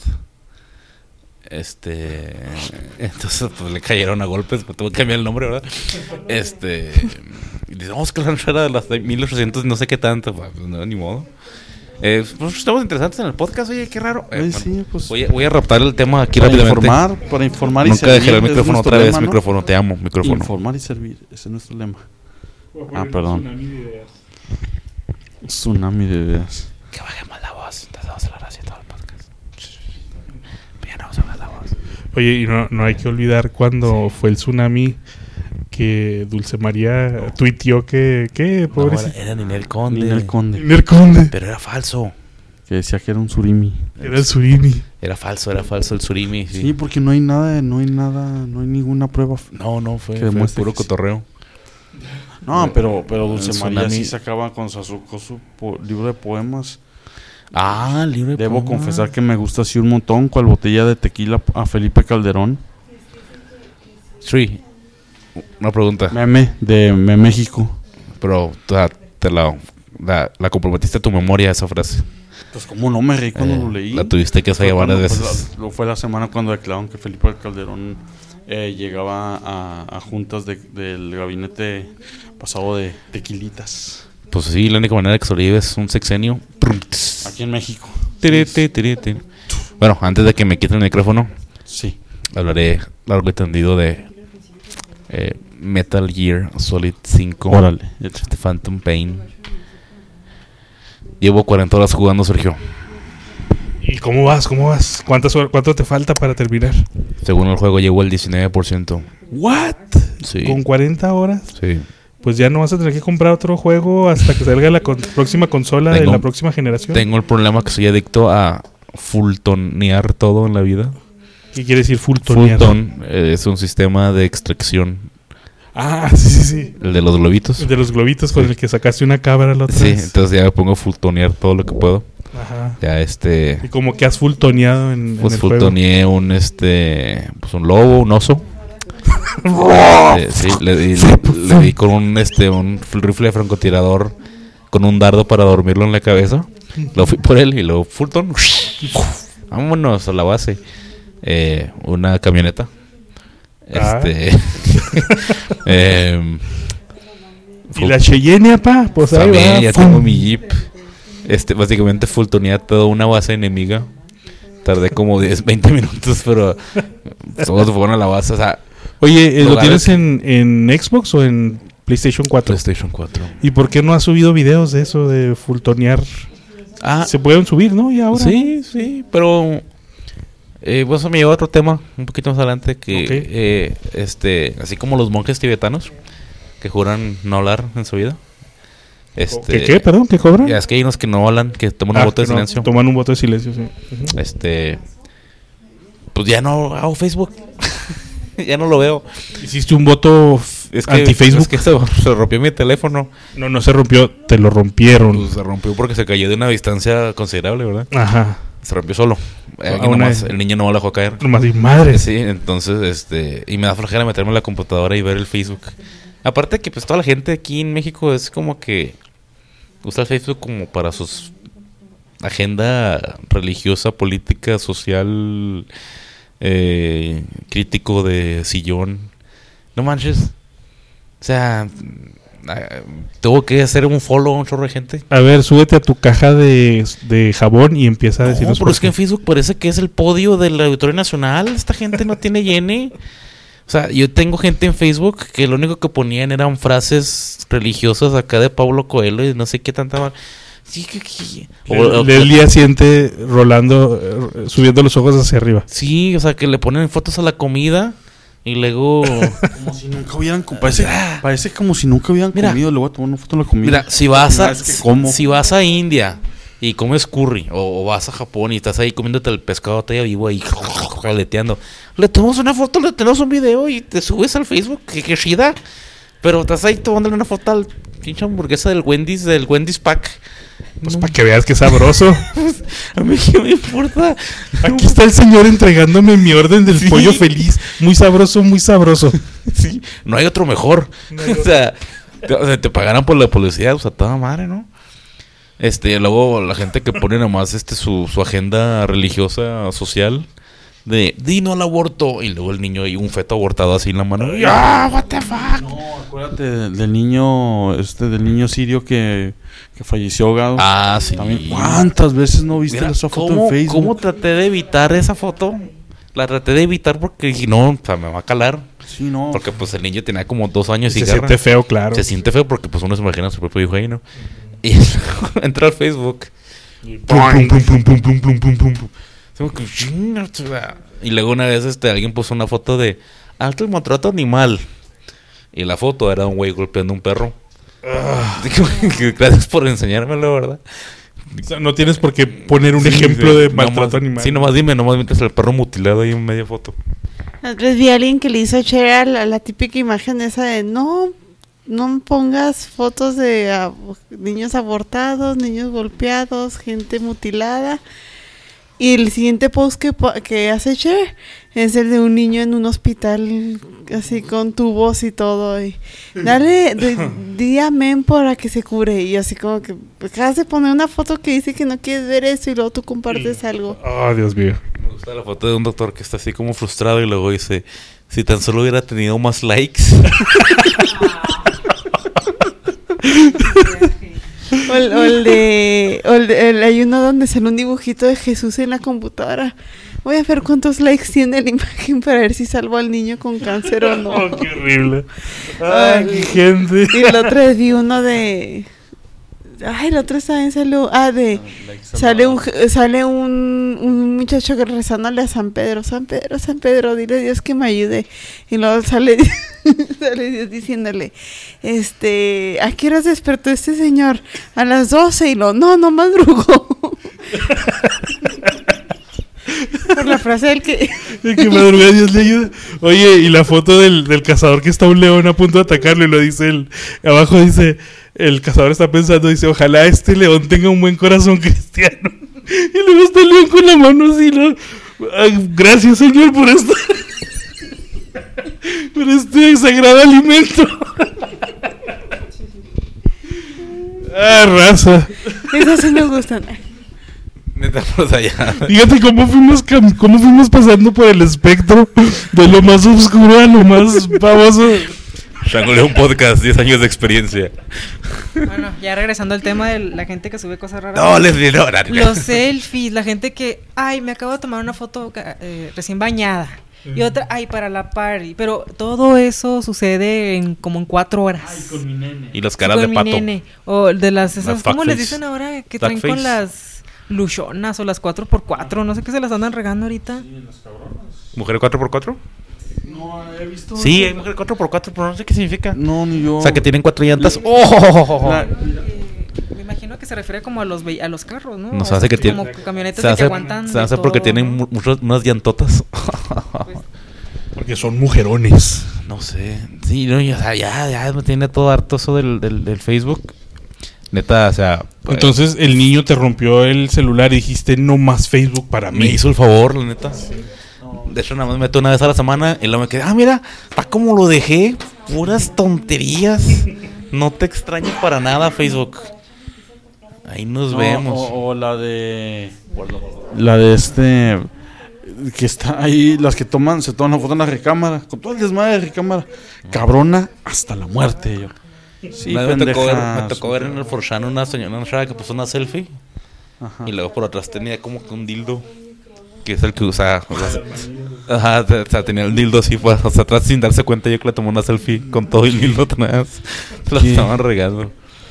Este, entonces pues le cayeron a golpes, pues tuvo que cambiar el nombre, ¿verdad? Este, y dice, vamos que el rancho era de las de mil ochocientos no sé qué tanto, pues no, ni modo. Eh, pues estamos interesantes en el podcast, oye, qué raro. Eh, Ay, bueno, sí, pues, voy, a, voy a raptar el tema aquí para rápidamente. informar, para informar y Nunca servir. dejé el es micrófono nuestro otra vez, lema, ¿no? micrófono, te amo, micrófono. Informar y servir, ese es nuestro lema. Ah, perdón. Tsunami de ideas. Que bajemos la voz, entonces vamos a hablar así todo el podcast. Bien, vamos a bajar la voz. Oye, y no, no hay que olvidar cuando fue el tsunami que Dulce María tuiteó que... ¿Qué? No, Pobrecito. era, era Ninel Conde. Ninel Conde, Ninel Conde. Pero era falso. que decía que era un surimi. Era el surimi. Era falso, era falso el surimi. Sí. Sí, porque no hay nada, no hay nada, no hay ninguna prueba. No, no, fue, Que fue demuestre puro que sí. cotorreo. No, pero, pero Dulce El María tsunami. sí sacaba con su, con su po- libro de poemas. Ah, el libro de Debo poemas. confesar que me gusta así un montón. Cual botella de tequila a Felipe Calderón. Sí. Una pregunta. Meme de Me México. Pero o sea, te la, la, la comprometiste a tu memoria esa frase. Pues como no me reí cuando Eh, lo leí. La tuviste que Fue fallar varias cuando- veces. fue la- Lo fue la semana cuando declararon que Felipe Calderón eh, llegaba a, a juntas de- del gabinete pasado de tequilitas. Pues sí, la única manera de que sobrevives es un sexenio. Aquí en México. Tiri, tiri, tiri, tiri. Bueno, antes de que me quiten el micrófono, Sí. hablaré largo y tendido de eh, Metal Gear Solid cinco. Órale. The Phantom Pain. Llevo cuarenta horas jugando, Sergio. ¿Y cómo vas? ¿Cómo vas? ¿Cuántas hor- ¿Cuánto te falta para terminar? Según el juego, llevo el diecinueve por ciento. ¿What? Sí. ¿Con cuarenta horas? Sí. Pues ya no vas a tener que comprar otro juego hasta que salga la con- próxima consola de Tengo- la próxima generación. Tengo el problema que soy adicto a fultonear todo en la vida. ¿Qué quiere decir full toneado? Fulton eh, es un sistema de extracción. Ah, sí, sí, sí. El de los globitos. El de los globitos con Sí. el que sacaste una cabra la otra Sí, vez. entonces ya me pongo a fultonear todo lo que puedo. Ajá. Ya este... Y como que has full toneado en, Pues en el juego. fultoneé un este... Pues un lobo, un oso. Eh, sí, le di, le, le di con un este un rifle de francotirador con un dardo para dormirlo en la cabeza. Lo fui por él y luego Fulton. Vámonos a la base. Eh, una camioneta. Ah. Este. em, Y la Cheyenne, pa, pues ahí también va, ya ¡fum! tengo mi jeep. Este, básicamente fultoneé toda una base enemiga. Tardé como diez, veinte minutos, pero todos se fueron a la base. O sea, Oye, ¿eh, ¿lo Lugares- tienes en, en Xbox o en PlayStation cuatro? PlayStation cuatro. ¿Y por qué no has subido videos de eso, de fultonear? Ah, Se pueden subir, ¿no? Y ahora. sí, sí, pero eh, pues eso me lleva a otro tema un poquito más adelante que Ok. eh, este, así como los monjes tibetanos que juran no hablar en su vida. Este, ¿Qué, qué? Perdón, ¿qué cobran? Ya es que hay unos que no hablan, que toman un Ah, voto de que no, silencio. Toman un voto de silencio, sí. Ujú. Este, pues ya no hago Facebook. Ya no lo veo. Hiciste un voto Es que, anti-Facebook. es que se, se rompió mi teléfono. No, no se rompió, te lo rompieron. Pues se rompió porque se cayó de una distancia considerable, ¿verdad? Ajá. Se rompió solo. Eh, aquí Ah, una- nomás, el niño no me lo dejó caer. Nomás di madre. Sí, entonces, este, y me da flojera meterme en la computadora y ver el Facebook. Aparte que pues toda la gente aquí en México es como que usa el Facebook como para sus agenda religiosa, política, social, eh, crítico de sillón. No manches. O sea, eh, tengo que hacer un follow a un chorro de gente. A ver, súbete a tu caja de, de jabón y empieza a No, decirnos pero por es que en qué. Facebook parece que es el podio del Auditorio Nacional. Esta gente no tiene llene. O sea, yo tengo gente en Facebook que lo único que ponían eran frases religiosas acá de Pablo Coelho y no sé qué tanta... mal- Sí, que... que- o- o- Leslie asiente rolando, eh, subiendo los ojos hacia arriba. sí, o sea, que le ponen fotos a la comida y luego... Como si nunca hubieran comido. Parece, parece como si nunca hubieran Mira. comido. Le voy a tomar una foto de la comida. Mira, si vas a... Primera vez que como. Si vas a India y comes curry o, o vas a Japón y estás ahí comiéndote el pescado todavía vivo ahí jaleteando, le tomas una foto, le tenemos un video y te subes al Facebook, que, que chida. Pero estás ahí tomándole una foto al pinche hamburguesa del Wendy's, del Wendy's Pack. Pues No, para que veas que sabroso. a mí qué me importa. Aquí está el señor entregándome mi orden del Sí. pollo feliz. Muy sabroso, muy sabroso. Sí, no hay otro mejor. O sea, te, o sea, te pagaran por la publicidad, o sea, toda madre, ¿no? Este, luego la gente que pone nomás este su, su agenda religiosa, social, de di no al aborto, y luego el niño y un feto abortado así en la mano. ¡Ah, what the fuck! No, acuérdate del, del niño, este, del niño sirio que, que falleció ahogado. Ah, sí. También, ¿cuántas veces no viste Mira, esa foto ¿cómo, en Facebook? ¿Cómo traté de evitar esa foto? La traté de evitar porque dije, no, o sea, me va a calar. Sí, no. Porque pues el niño tenía como dos años y Se garra. siente feo, claro. Se siente feo porque pues uno se imagina a su propio hijo ahí, ¿no? Y entra al Facebook. Plum, plum, plum, plum, plum, plum, plum, plum, plum. Como que, "Chinga, chula". Y luego una vez este alguien puso una foto de alto maltrato animal. Y la foto era un güey golpeando un perro. Digo, que gracias por enseñármelo, ¿verdad? O sea, no tienes por qué poner un Sí, ejemplo sí. de Nomás- maltrato animal. Sí, nomás dime, nomás mientras el perro mutilado ahí en media foto. Entonces vi a alguien que le hizo share a la, la típica imagen esa de no, no pongas fotos de ab- niños abortados, niños golpeados, gente mutilada. Y el siguiente post que, po- que hace Cher es el de un niño en un hospital, así con tubos y todo. Y dale, de- di amén para que se cure. Y así como que acabas de poner una foto que dice que no quieres ver eso y luego tú compartes algo. Oh, Dios mío. Me gusta la foto de un doctor que está así como frustrado y luego dice, si tan solo hubiera tenido más likes. O el, o el de, o el de- el- hay uno donde sale un dibujito de Jesús en la computadora. Voy a ver cuántos likes tiene la imagen para ver si salvo al niño con cáncer o no. Oh, qué horrible. Ay, qué gente. Y el otro vi uno de... Ay, el otro también salió... Ah, de... Sale un sale un, un muchacho que rezándole a San Pedro. San Pedro, San Pedro, dile a Dios que me ayude. Y luego sale, sale Dios diciéndole, este, ¿a qué horas despertó este señor? A las doce. Y lo, no, no madrugó. Por la frase del que... El que madruga Dios le ayuda. Oye, y la foto del, del cazador que está un león a punto de atacarlo y lo dice el... Abajo dice... El cazador está pensando, dice, ojalá este león tenga un buen corazón cristiano. Y luego está el león con la mano así, ¿no? Ay, gracias, Señor, por esto. Por este sagrado alimento. Ah, raza. Esas sí me gustan. Neta, pues allá. Fíjate cómo fuimos, cam- cómo fuimos pasando por el espectro de lo más oscuro a lo más famoso. Shangoleo un podcast, diez años de experiencia. Bueno, ya regresando al tema de la gente que sube cosas raras. No, Leslie, no, no, no. Los selfies, la gente que, ay, me acabo de tomar una foto eh, recién bañada. Y otra, ay, para la party. Pero todo eso sucede en como en cuatro horas. Con mi nene. Y las caras Con de mi pato. nene. O de las esas, Las ¿cómo les fuckface. dicen ahora? Que Blackface. traen con las luchonas o las cuatro por cuatro. No sé qué se las andan regando ahorita. ¿Mujer cuatro por cuatro? No, he visto. Sí, hay mujer cuatro por cuatro, pero no sé qué significa. No, ni yo. O sea, que tienen cuatro llantas. ¡Oh! La- Eh, me imagino que se refiere como a los ve- a los carros, ¿no? Nos O hace sea, que tiene- como camionetas Se de que hace, aguantan. se de hace porque todo, tienen ¿no? mu- muchos, unas llantotas. Porque son mujerones. No sé. Sí, no, ya, o sea, ya, ya me tiene todo harto eso del, del, del Facebook. Neta, o sea. pues, Entonces el niño te rompió el celular y dijiste, no más Facebook para me mí. hizo el favor, la neta. De hecho, nada más me meto una vez a la semana y luego me quedé, ah, mira, está como lo dejé. Puras tonterías. No te extraño para nada, Facebook. Ahí nos no, vemos. O, o la de. La de este. Que está ahí, las que toman, se toman la foto en la recámara. Con todo el desmadre de recámara. Cabrona hasta la muerte, yo. Sí, Una vez me tocó, ver, pendeja, me tocó ver en el Forchan una señora, una chava que puso una selfie. Ajá. Y luego por atrás tenía como que un dildo. Que es el que usa. O sea, ajá, o sea, tenía el dildo así, pues, o sea, atrás sin darse cuenta. Yo que le tomé una selfie con todo el dildo atrás. Se lo ¿Qué? estaban regando.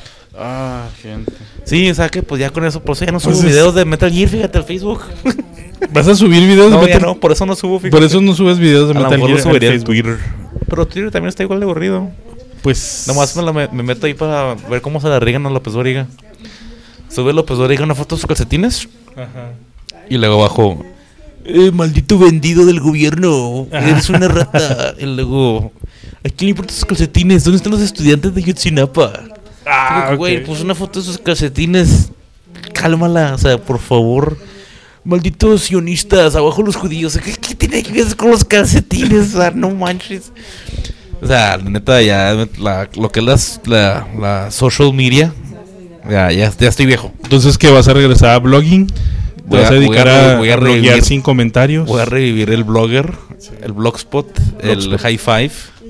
Ah, gente. Sí, o sea que pues ya con eso, por eso ya no subo Pues es- videos de Metal Gear, fíjate, al Facebook. ¿Vas a subir videos No, de ya Metal no, por eso no subo, fíjate. Por eso no subes videos de a lo Metal mejor Gear lo al subiría en Facebook. Twitter. Pero Twitter también está igual de aburrido. Pues... Nomás me, la- me, me meto ahí para ver cómo se la riegan a López Dóriga. Sube López Dóriga una foto de sus calcetines. Ajá. Y luego abajo, eh, maldito vendido del gobierno, Ajá. eres una rata. Y luego, ¿a quién le importan sus calcetines? ¿Dónde están los estudiantes de Yotzinapa? Ah, Digo, güey, ok. puso una foto de sus calcetines. Cálmala, o sea, por favor. Malditos sionistas, abajo los judíos. ¿Qué, qué tiene que ver con los calcetines? O sea, no manches. O sea, la neta, ya la- lo que es las, la, la social media, ya, ya, ya estoy viejo. Entonces, ¿qué? ¿Vas a regresar a blogging? ¿Te Voy vas a a- dedicar voy a- a, voy a a bloguear revivir- sin comentarios? Voy a revivir el blogger, el blogspot, el Blogspot. high five,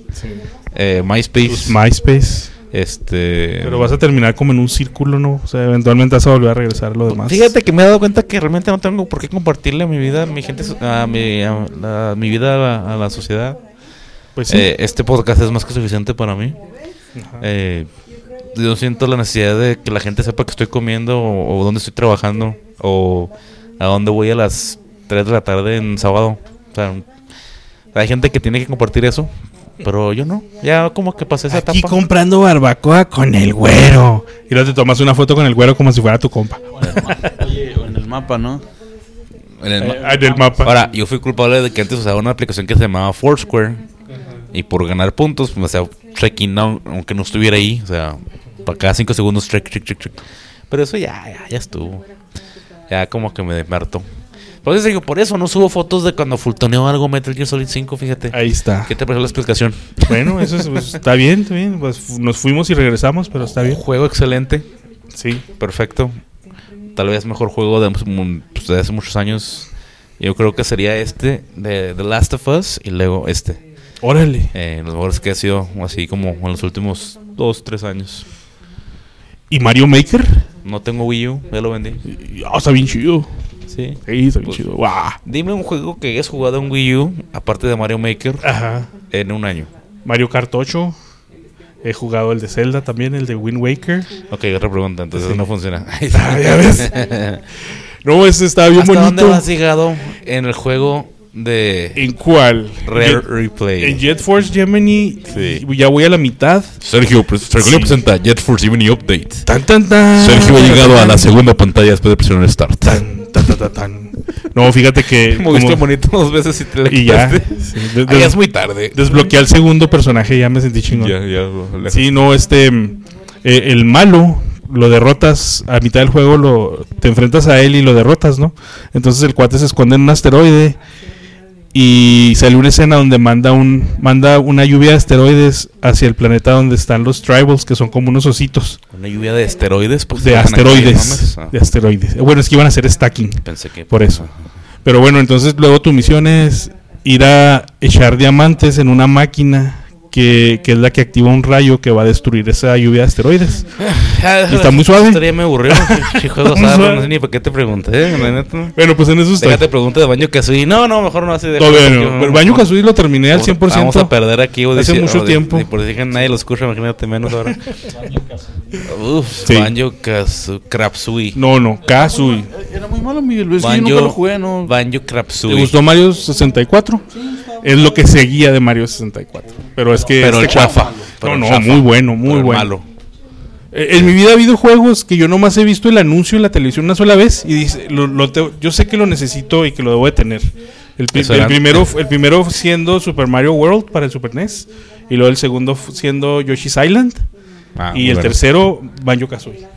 eh, MySpace, Pues MySpace. este. Pero vas a terminar como en un círculo, ¿no? O sea, eventualmente vas a volver a regresar a lo demás. Fíjate que me he dado cuenta que realmente no tengo por qué compartirle a mi vida, a mi gente, a mi, a la- a mi vida a la, a la sociedad. Pues sí. Eh, este podcast es más que suficiente para mí. Eh, yo siento la necesidad de que la gente sepa que estoy comiendo o, o dónde estoy trabajando o a dónde voy a las tres de la tarde en sábado. O sea, hay gente que tiene que compartir eso, pero yo no. Ya como que pasé esa Aquí etapa. comprando barbacoa con el güero. Y luego te tomas una foto con el güero como si fuera tu compa. Oye, o en el mapa, ¿no? En el ma- Ah, en el mapa. Ahora, yo fui culpable de que antes usaba una aplicación que se llamaba Foursquare. Y por ganar puntos, o sea, trekking, no, aunque no estuviera ahí, o sea, para cada cinco segundos, trek, trek, trek, trek. Pero eso ya, ya, ya estuvo. Ya como que me hartó. Por eso digo, por eso no subo fotos de cuando fultoneó algo Metal Gear Solid cinco, fíjate. Ahí está. ¿Qué te pareció la explicación? Bueno, eso es, pues, está bien, está bien. Pues nos fuimos y regresamos, pero está bien. Juego excelente. Sí. Perfecto. Tal vez mejor juego de, pues, de hace muchos años. Yo creo que sería este de The Last of Us y luego este. Órale. Eh, los mejores que ha sido así como en los últimos dos, tres años. ¿Y Mario Maker? No tengo Wii U, ya lo vendí. Oh, está bien chido. Sí. Sí, está bien Pues, chido. Wow. Dime un juego que hayas jugado en Wii U, aparte de Mario Maker, Ajá. en un año. Mario Kart ocho. He jugado el de Zelda también, el de Wind Waker. Ok, otra pregunta, entonces Sí. no funciona. Ah, ya ves. No, ese está bien ¿Hasta bonito. dónde has llegado en el juego de ¿En cuál? Rare Jet- Replay? En Jet Force Gemini. Sí. Ya voy a la mitad. Sergio, pre- Sergio Sí. presenta Jet Force Gemini Update. Tan, tan, tan. Sergio ha llegado a la segunda pantalla después de presionar Start. Tan, tan, tan, tan, tan. No, fíjate que. Moviste como- bonito dos veces y te la Y ya. quitaste. Sí, de- Ah, de- ya es muy tarde. Desbloqueé al segundo personaje, ya me sentí chingón. Ya, ya. lo- Sí, no, este. mm, eh, el malo lo derrotas a mitad del juego, lo te enfrentas a él y lo derrotas, ¿no? Entonces el cuate se esconde en un asteroide y sale una escena donde manda un manda una lluvia de asteroides hacia el planeta donde están los tribals, que son como unos ositos Una lluvia de esteroides. Pues, de estaban aquí, asteroides, ¿no? Ah, de asteroides. Bueno, es que iban a hacer stacking, Pensé que por eso. Pero bueno, entonces luego tu misión es ir a echar diamantes en una máquina que, que es la que activa un rayo que va a destruir esa lluvia de asteroides. Y está muy suave. La historia me aburrió. Si juego Muy sabe, suave. no sé ni por qué te pregunté. La neta. Bueno, pues en eso estoy. Déjate pregunta de Banjo Kazooie. No, no, mejor no así de. Todavía no. Pero el Banjo Kazooie lo terminé al cien por ciento. Vamos a perder aquí. o hace dici- mucho o di- tiempo. Y por si que nadie lo escucha, imagínate menos ahora. Uf, Sí. Banjo Kazooie. Krapsui. No, no, Kazooie. Era muy malo, Miguel. Es que yo nunca lo jugué, ¿no? Banjo ¿Te Krapsui. gustó Mario sesenta y cuatro? Es lo que seguía de Mario sesenta y cuatro. Pero es que. Pero el este chafa. cuate- Pero No, el no, chafa. muy bueno, muy Pero el bueno. malo. Eh, En mi vida ha habido juegos que yo nomás he visto el anuncio en la televisión una sola vez y dice, lo, lo te- yo sé que lo necesito y que lo debo de tener. El, pri- Eso el era- primero, el primero siendo Super Mario World para el Super N E S y luego el segundo f- siendo Yoshi's Island Ah, y muy el bueno. tercero Banjo Kazooie.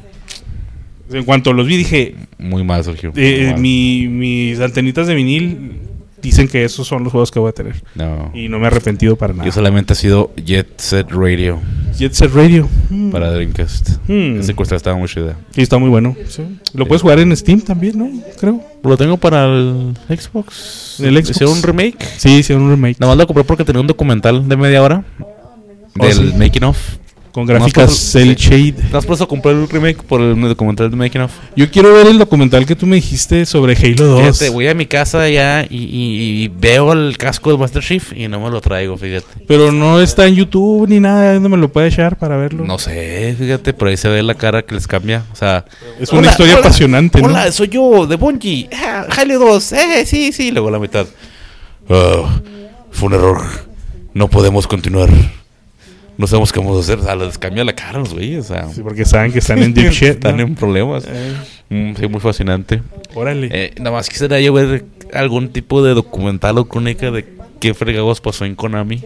En cuanto los vi dije, Muy mal, Sergio. eh, Muy mal. mi- mis antenitas de vinil dicen que esos son los juegos que voy a tener No. y no me he arrepentido para nada. Yo solamente ha sido Jet Set Radio Jet Set Radio. Mm. para Dreamcast. Mm. Ese cuesta estaba muy chida. Sí, está muy bueno. Lo puedes jugar en Steam también, ¿no? Creo. Lo tengo para el Xbox. ¿El Xbox? ¿Hicieron un remake? Sí, hicieron un remake. Nada más lo compré porque tenía un documental de media hora Oh, del sí. making of. Con gráficas Más por- cel shade. Nada más por eso compré el remake por el documental de making of. Yo quiero ver el documental que tú me dijiste sobre Halo dos. Fíjate, voy a mi casa ya y, y- y veo el casco del Master Chief y no me lo traigo, fíjate. Pero no está en YouTube ni nada. ¿Dónde me lo puede echar para verlo? No sé, fíjate, por ahí se ve la cara que les cambia. O sea, Es una historia apasionante, ¿no? Hola, soy yo, de Bungie. Ah, Halo dos, eh, sí, sí. Luego la mitad. Ah, fue un error. No podemos continuar. No sabemos qué vamos a hacer. O sea, les cambia la cara a los güeyes. O sea, Sí, porque saben que están en deep shit. están ¿no? en problemas. Eh, Mm, sí, muy fascinante. órale. Eh, nada más quisiera yo ver algún tipo de documental o crónica de qué fregados pasó en Konami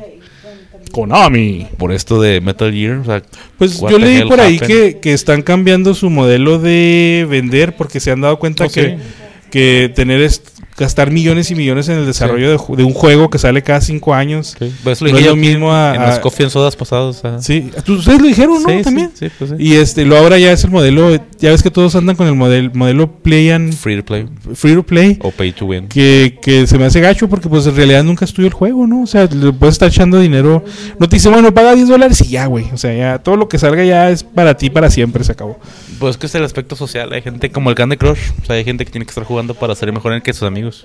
Konami. por esto de Metal Gear. O sea, Pues what yo the leí hell por ahí happened? que, que están cambiando su modelo de vender porque se han dado cuenta Oh, que, sí. que tener est- gastar millones y millones en el desarrollo de, ju- de un juego que sale cada cinco años. Sí, pues lo No dije es yo lo aquí mismo a- en a- las Coffee and Sodas pasados. ajá. Sí, ¿tú- ustedes lo dijeron, ¿no? Sí, sí, También. sí, pues sí. Y este, lo ahora ya es el modelo, ya ves que todos andan con el modelo, modelo Play and Free to play Free to Play, o pay to win. que, que se me hace gacho porque pues en realidad nunca estudió el juego, ¿no? O sea, le puedes estar echando dinero, no te dice, bueno, paga diez dólares y ya, güey. O sea, ya todo lo que salga ya es para ti, para siempre, se acabó. Pues que es el aspecto social. Hay gente como el Candy Crush. O sea, hay gente que tiene que estar jugando para ser mejor que sus amigos.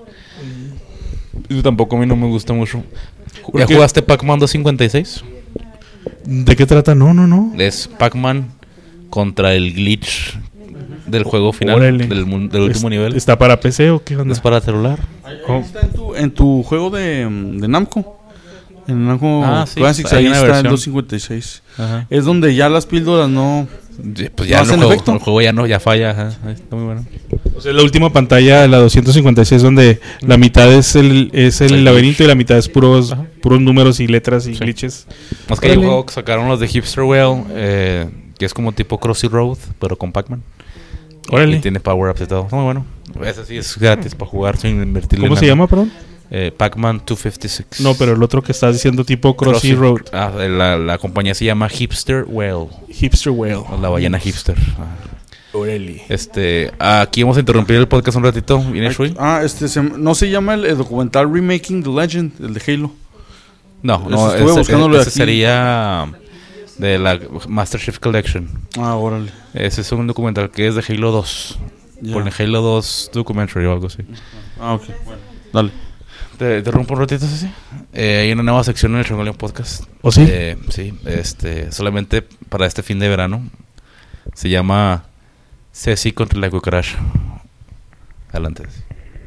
Eso tampoco a mí no me gusta mucho. ¿Por ¿Ya qué? jugaste Pac-Man dos cincuenta y seis? ¿De qué trata? No, no, no. Es Pac-Man contra el glitch del juego final, Órale. del, mun- del último Es- nivel. ¿Está para P C o qué onda? Es para celular. Ahí está en tu, en tu juego de, de Namco. En Namco Ah, sí, Classics, hay ahí una está versión. el dos cincuenta y seis. Ajá. Es donde ya las píldoras no... Sí, pues ya ¿No no hacen juego, efecto? el juego ya no, ya falla. Ajá. Está muy bueno. O sea, la última pantalla, la doscientos cincuenta y seis, donde la mitad es el es el Sí. laberinto y la mitad es puros puros números y letras y Sí. glitches. Más que hay un Órale. juego que sacaron los de Hipster Well, eh, que es como tipo Crossy Road, pero con Pac-Man. Órale. Y tiene power-ups y todo. Está muy bueno. Ese sí es gratis para jugar sin invertirle ¿Cómo nada. se llama, perdón? Eh, Pac-Man doscientos cincuenta y seis. No, pero el otro que estás diciendo tipo Crossy Road. Ah, la, la compañía se llama Hipster Well. Hipster Whale. O la ballena hipster. Ah. Órale. Este, aquí vamos a interrumpir el podcast un ratito. ¿Viene Shui? Ah, este, se- no se llama el, el documental Remaking the Legend, el de Halo. No, Eso no, estuve ese, buscándolo ese aquí. sería de la Master Chief Collection. Ah, órale. Ese es un documental que es de Halo dos. Ya. Pone Halo dos Documentary o algo así. Ah, ok. Bueno, dale. ¿Te, te rompo un ratito, Ceci? Eh, hay una nueva sección en el Chongolian Podcast. ¿O sí? Eh, sí, este, solamente para este fin de verano. Se llama Ceci contra la cucaracha. Adelante, Ceci.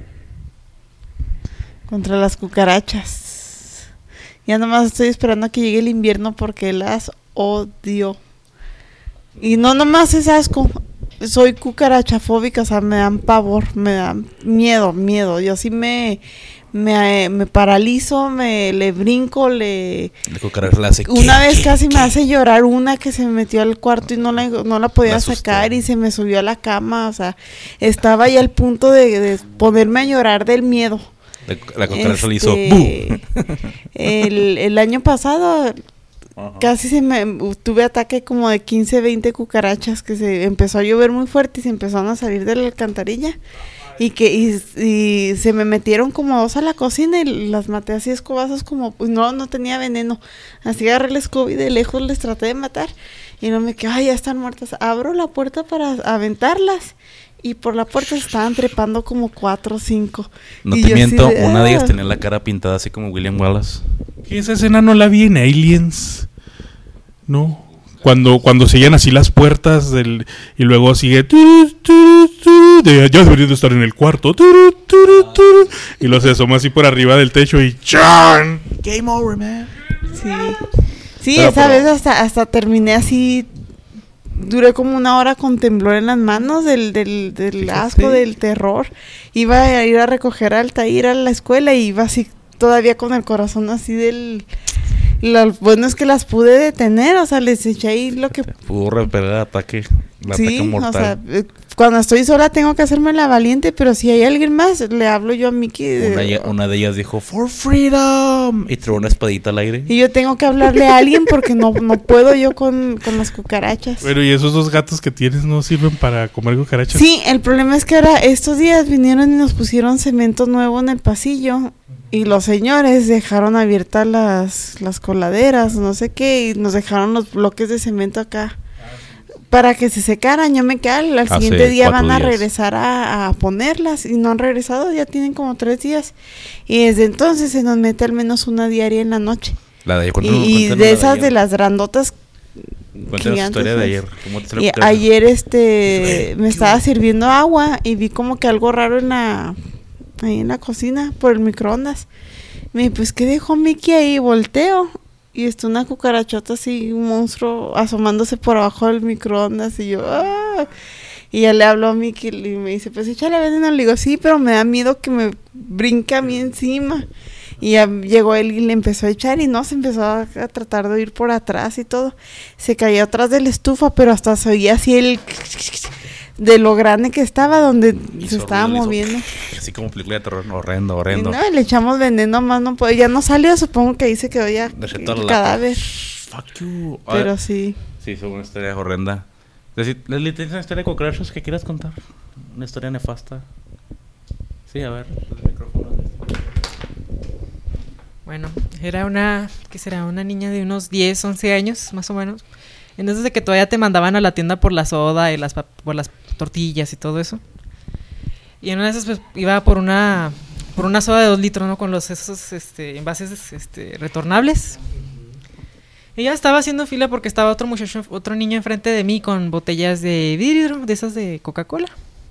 Contra las cucarachas. Ya nomás estoy esperando a que llegue el invierno porque las odio. Y no nomás es asco. Soy cucarachafóbica, o sea, me dan pavor, me dan miedo, miedo. Yo sí me, me, me paralizo, me le brinco, le... La cucaracha la hace. Una vez casi me hace llorar una que se me metió al cuarto y no la, no la podía Me asustó. sacar y se me subió a la cama, o sea, estaba ya al punto de, de ponerme a llorar del miedo. La, la cucaracha le hizo. Este, ¡Bu! el, el año pasado casi se me tuve ataque como de quince, veinte cucarachas que se empezó a llover muy fuerte y se empezaron a salir de la alcantarilla y que y, y se me metieron como dos a la cocina y las maté así escobazos como pues no no tenía veneno, así agarré el escoba y de lejos les traté de matar y no me quedé, ay, ya están muertas. Abro la puerta para aventarlas y por la puerta se estaban trepando como cuatro o cinco. No Y te yo así miento, de, una de ellas "Ah". tenía la cara pintada así como William Wallace. ¿Qué esa escena no la vi en Aliens? No. Cuando, cuando sellan así las puertas del y luego sigue turu, turu, turu, de, ya debería de estar en el cuarto turu, turu, turu, y lo se asoma así por arriba del techo y ¡chan! Game over, man. Sí, sí Pero, esa pero- vez hasta, hasta terminé así, duré como una hora con temblor en las manos del, del, del Fíjate. asco, del terror. Iba a ir a recoger a Altair a la escuela y iba así todavía con el corazón así del... Lo bueno es que las pude detener, o sea, les eché ahí lo que... Pudo repeler el ataque. El Sí, ataque o mortal. sea, eh, cuando estoy sola tengo que hacerme la valiente, pero si hay alguien más, le hablo yo a Mickey. de- una, ella- una de ellas dijo, For freedom. Y tiró una espadita al aire. Y yo tengo que hablarle a alguien porque no, no puedo yo con, con las cucarachas. Pero ¿y esos dos gatos que tienes no sirven para comer cucarachas? Sí, el problema es que ahora estos días vinieron y nos pusieron cemento nuevo en el pasillo y los señores dejaron abiertas las, las coladeras, no sé qué, y nos dejaron los bloques de cemento acá para que se secaran. Yo me quedé, al, al Hace siguiente día cuatro van a días. regresar a, a ponerlas y no han regresado, ya tienen como tres días y desde entonces se nos mete al menos una diaria en la noche. La de ayer. Y, Cuéntanos- y cuéntanos de la esas de ayer. las grandotas. Cuéntanos la gigantes, historia de pues. ayer. ¿Cómo te Y salió? ayer este me estaba sirviendo agua y vi como que algo raro en la ahí en la cocina por el microondas. Me dije, pues ¿qué dejó Mickey ahí? Volteo y está una cucarachota así, un monstruo asomándose por abajo del microondas y yo ¡ah! Y ya le hablo a Mickey y me dice, pues échale veneno. Le digo, sí, pero me da miedo que me brinque a mí encima. Y ya llegó él y le empezó a echar y no, se empezó a, a tratar de ir por atrás y todo. Se cayó atrás de la estufa, pero hasta se oía así el... de lo grande que estaba, donde Hizo se estaba ruido, hizo- moviendo. Así como película de terror. Horrendo, Y horrendo. no, le echamos veneno más, no puede. Ya no salió, supongo que ahí se quedó ya Le eché toda la el lata. cadáver. Fuck you. A Pero ver. sí. Sí, es una historia horrenda. Leslie, Leslie, ¿tienes una historia de cucarachas que quieras contar? Una historia nefasta. Sí, a ver. El micrófono. Bueno, era una, ¿qué será? Una niña de unos diez, once años, más o menos. Entonces de que todavía te mandaban a la tienda por la soda y las pap- por las tortillas y todo eso. Y en una de esas pues iba por una por una soda de dos litros, ¿no? Con los esos este envases este retornables. Ella estaba haciendo fila porque estaba otro muchacho, otro niño enfrente de mí con botellas de vidrio, de esas de Coca-Cola.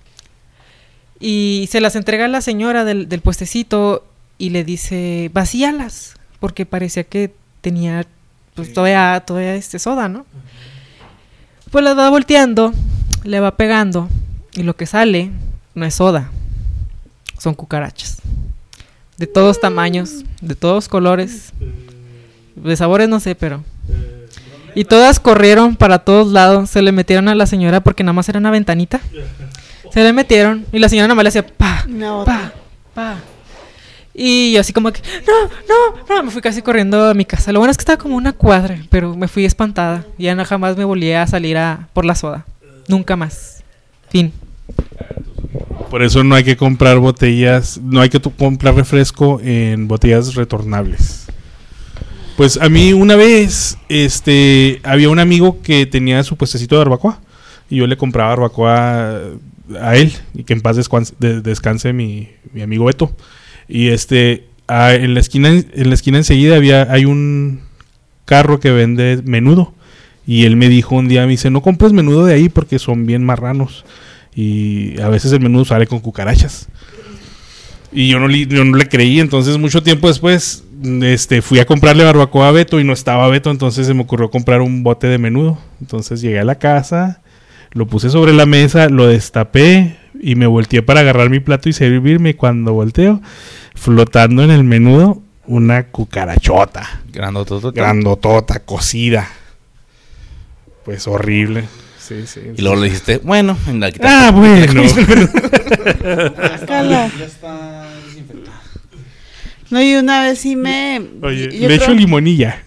Y se las entrega a la señora del, del puestecito y le dice, vacíalas, porque parecía que tenía pues todavía, todavía este soda, ¿no? Pues la va volteando, le va pegando, y lo que sale no es soda, son cucarachas. De todos tamaños, de todos colores, de sabores no sé, pero... Y todas corrieron para todos lados, se le metieron a la señora porque nada más era una ventanita. Se le metieron y la señora nada más le hacía pa, No, pa, pa. Y yo así como que, no, no, no, me fui casi corriendo a mi casa. Lo bueno es que estaba como una cuadra, pero me fui espantada. Ya no jamás me volví a salir a por la soda. Nunca más. Fin. Por eso no hay que comprar botellas, no hay que tu- comprar refresco en botellas retornables. Pues a mí una vez, este, había un amigo que tenía su puestecito de barbacoa y yo le compraba barbacoa a él y que en paz descanse, de- descanse mi, mi amigo Beto. Y este, a- en la esquina, en la esquina enseguida había, hay un carro que vende menudo y él me dijo un día, me dice, no compres menudo de ahí porque son bien marranos y a veces el menudo sale con cucarachas. Y yo no, li- yo no le creí, entonces mucho tiempo después este, fui a comprarle barbacoa a Beto y no estaba Beto, entonces se me ocurrió comprar un bote de menudo. Entonces llegué a la casa, lo puse sobre la mesa, lo destapé y me volteé para agarrar mi plato y servirme. Y cuando volteo, flotando en el menudo, una cucarachota, Grandototota. grandotota, cocida. Pues horrible. Sí, sí. Y luego le dijiste, bueno, en la Ah, bueno. Sácala. Ya está desinfectada. No, y una vez sí me... Oye, yo le echo creo- limonilla.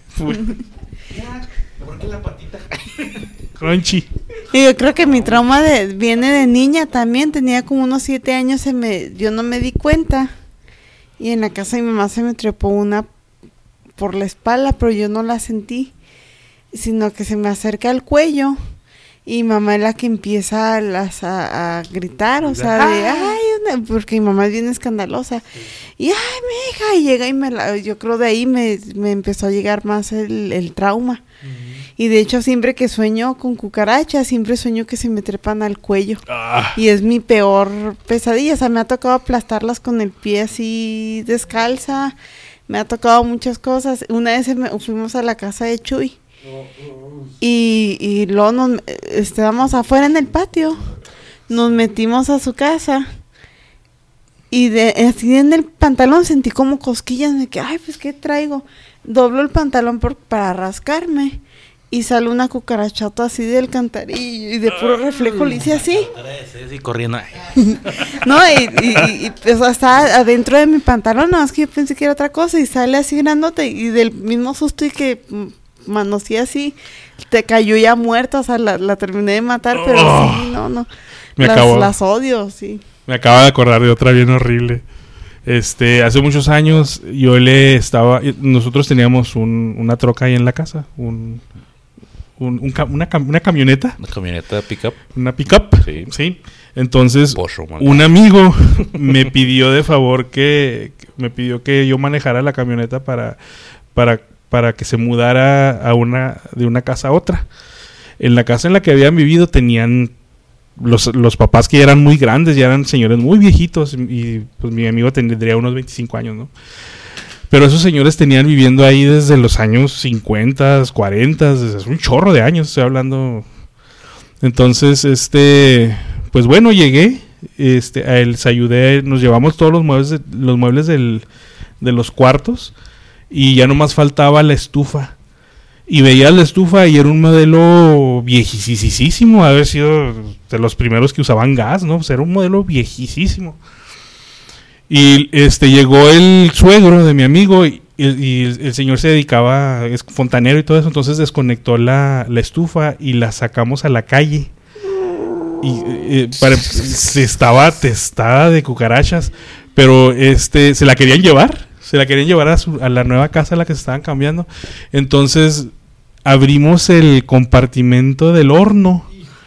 Crunchy. Y yo creo que mi trauma de, viene de niña también. Tenía como unos siete años, se me, yo no me di cuenta. Y en la casa de mi mamá se me trepó una por la espalda, pero yo no la sentí. Sino que se me acerca al cuello. Y mamá es la que empieza a, las, a, a gritar, o sea, de, ay, una-", porque mi mamá es bien escandalosa. Y, ay, mi hija, y llega y me la, yo creo de ahí me, me empezó a llegar más el, el trauma. Y de hecho, siempre que sueño con cucarachas, siempre sueño que se me trepan al cuello. Ah, Y es mi peor pesadilla. O sea, me ha tocado aplastarlas con el pie así descalza. Me ha tocado muchas cosas. Una vez se me- fuimos a la casa de Chuy. Y, y luego nos estábamos afuera en el patio. Nos metimos a su casa. Y de, así en el pantalón sentí como cosquillas. Me quedé, ay, pues, ¿qué traigo? Doblo el pantalón por, para rascarme. Y sale una cucarachota así del cantarillo. Y de puro reflejo le hice así. Sí, corriendo. No, y, y, y, pues estaba adentro de mi pantalón. No, es que yo pensé que era otra cosa. Y sale así grandote. Y del mismo susto y que mm, manoseé así, te cayó ya muerta. O sea, la, la terminé de matar. Pero Oh. sí, no, no. Me las, acabo. las odio, sí. Me acabo de acordar de otra bien horrible. Este, hace muchos años yo le estaba, nosotros teníamos un, una troca ahí en la casa, un, un- un ca- una, cam- una camioneta, Una camioneta pickup. una pickup, Sí. sí. Entonces, Porsche, man. un amigo me pidió de favor que, que- me pidió que yo manejara la camioneta para, para, para que se mudara a una, de una casa a otra. En la casa en la que habían vivido tenían los, los papás que ya eran muy grandes, ya eran señores muy viejitos y pues mi amigo tendría unos veinticinco años, ¿no? Pero esos señores tenían viviendo ahí desde los años cincuenta, cuarenta, desde un chorro de años, estoy hablando. Entonces, este, pues bueno, llegué, este, a él les ayudé, nos llevamos todos los muebles, de, los muebles del, de los cuartos y ya nomás faltaba la estufa. Y veía la estufa y era un modelo viejísimo, haber sido de los primeros que usaban gas, ¿no? O sea, era un modelo viejísimo. Y este llegó el suegro de mi amigo y, y- y el, el señor se dedicaba, es fontanero y todo eso, entonces desconectó la, la estufa y la sacamos a la calle. Y eh, para- se estaba atestada de cucarachas, pero este se la querían llevar. Se la querían llevar a, su- a la nueva casa a la que se estaban cambiando. Entonces abrimos el compartimento del horno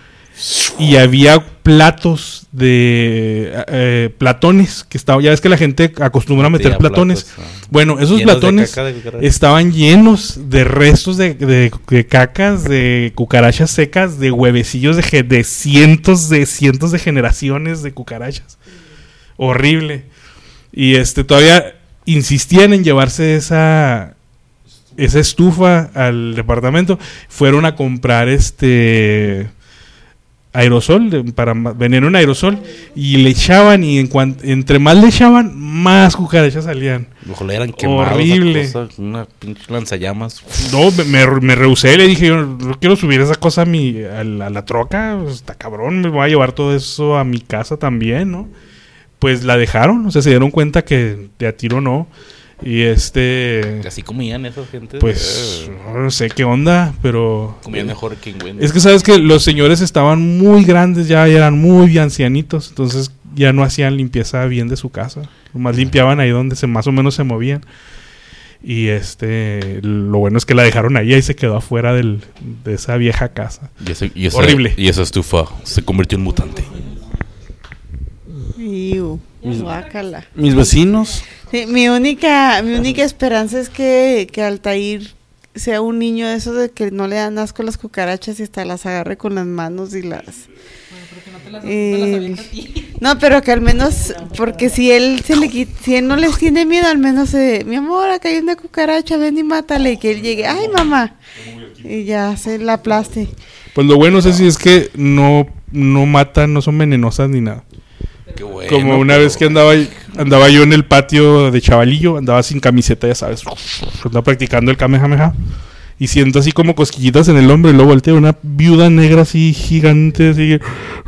y había platos de eh, platones que estaba, ya ves que la gente acostumbra a meter Tira platones. platos, ah. Bueno, esos Llenos de platones caca de cucaracha. estaban llenos de restos de, de- de cacas, de cucarachas secas, de huevecillos de, ge- de cientos de cientos de generaciones de cucarachas. Horrible. Y este todavía insistían en llevarse esa esa estufa al departamento. Fueron a comprar este aerosol, de- para ma- veneno en aerosol, y le echaban, y en cuan- entre más le echaban, más cucarachas salían. Ojalá eran quemados. Horrible. Esa cosa, una pinche lanzallamas. No, me, me, me rehusé, le dije, yo no quiero subir esa cosa a, mi, a, la, a la troca, pues, está cabrón, me voy a llevar todo eso a mi casa también, ¿no? Pues la dejaron, o sea, se dieron cuenta que de a tiro no, y este... Así comían esa gente. Pues, Eh, no sé qué onda, pero... comían mejor que en Wendy. Es que sabes que los señores estaban muy grandes, ya eran muy ancianitos, entonces ya no hacían limpieza bien de su casa. Nomás limpiaban ahí donde se más o menos se movían. Y este, lo bueno es que la dejaron ahí y se quedó afuera del, de esa vieja casa. Y ese- y esa- Horrible. Y esa estufa se convirtió en mutante. Iu, guácala. Mis vecinos. Sí, mi única, mi única esperanza es que, que Altair sea un niño de esos de que no le dan asco las cucarachas y hasta las agarre con las manos y las... Eh, no, pero que al menos, porque si él se le quit- si él no les tiene miedo, al menos se, mi amor, acá hay una cucaracha, ven y mátale, y que él llegue, ay mamá, y ya se la aplaste. Pues lo bueno, Ceci, es que no, no matan, no son venenosas ni nada. Qué bueno. Como una pero- vez que andaba andaba yo en el patio de chavalillo, andaba sin camiseta, ya sabes, andaba practicando el Kamehameha, y siento así como cosquillitas en el hombro, y luego volteo una viuda negra así gigante, así,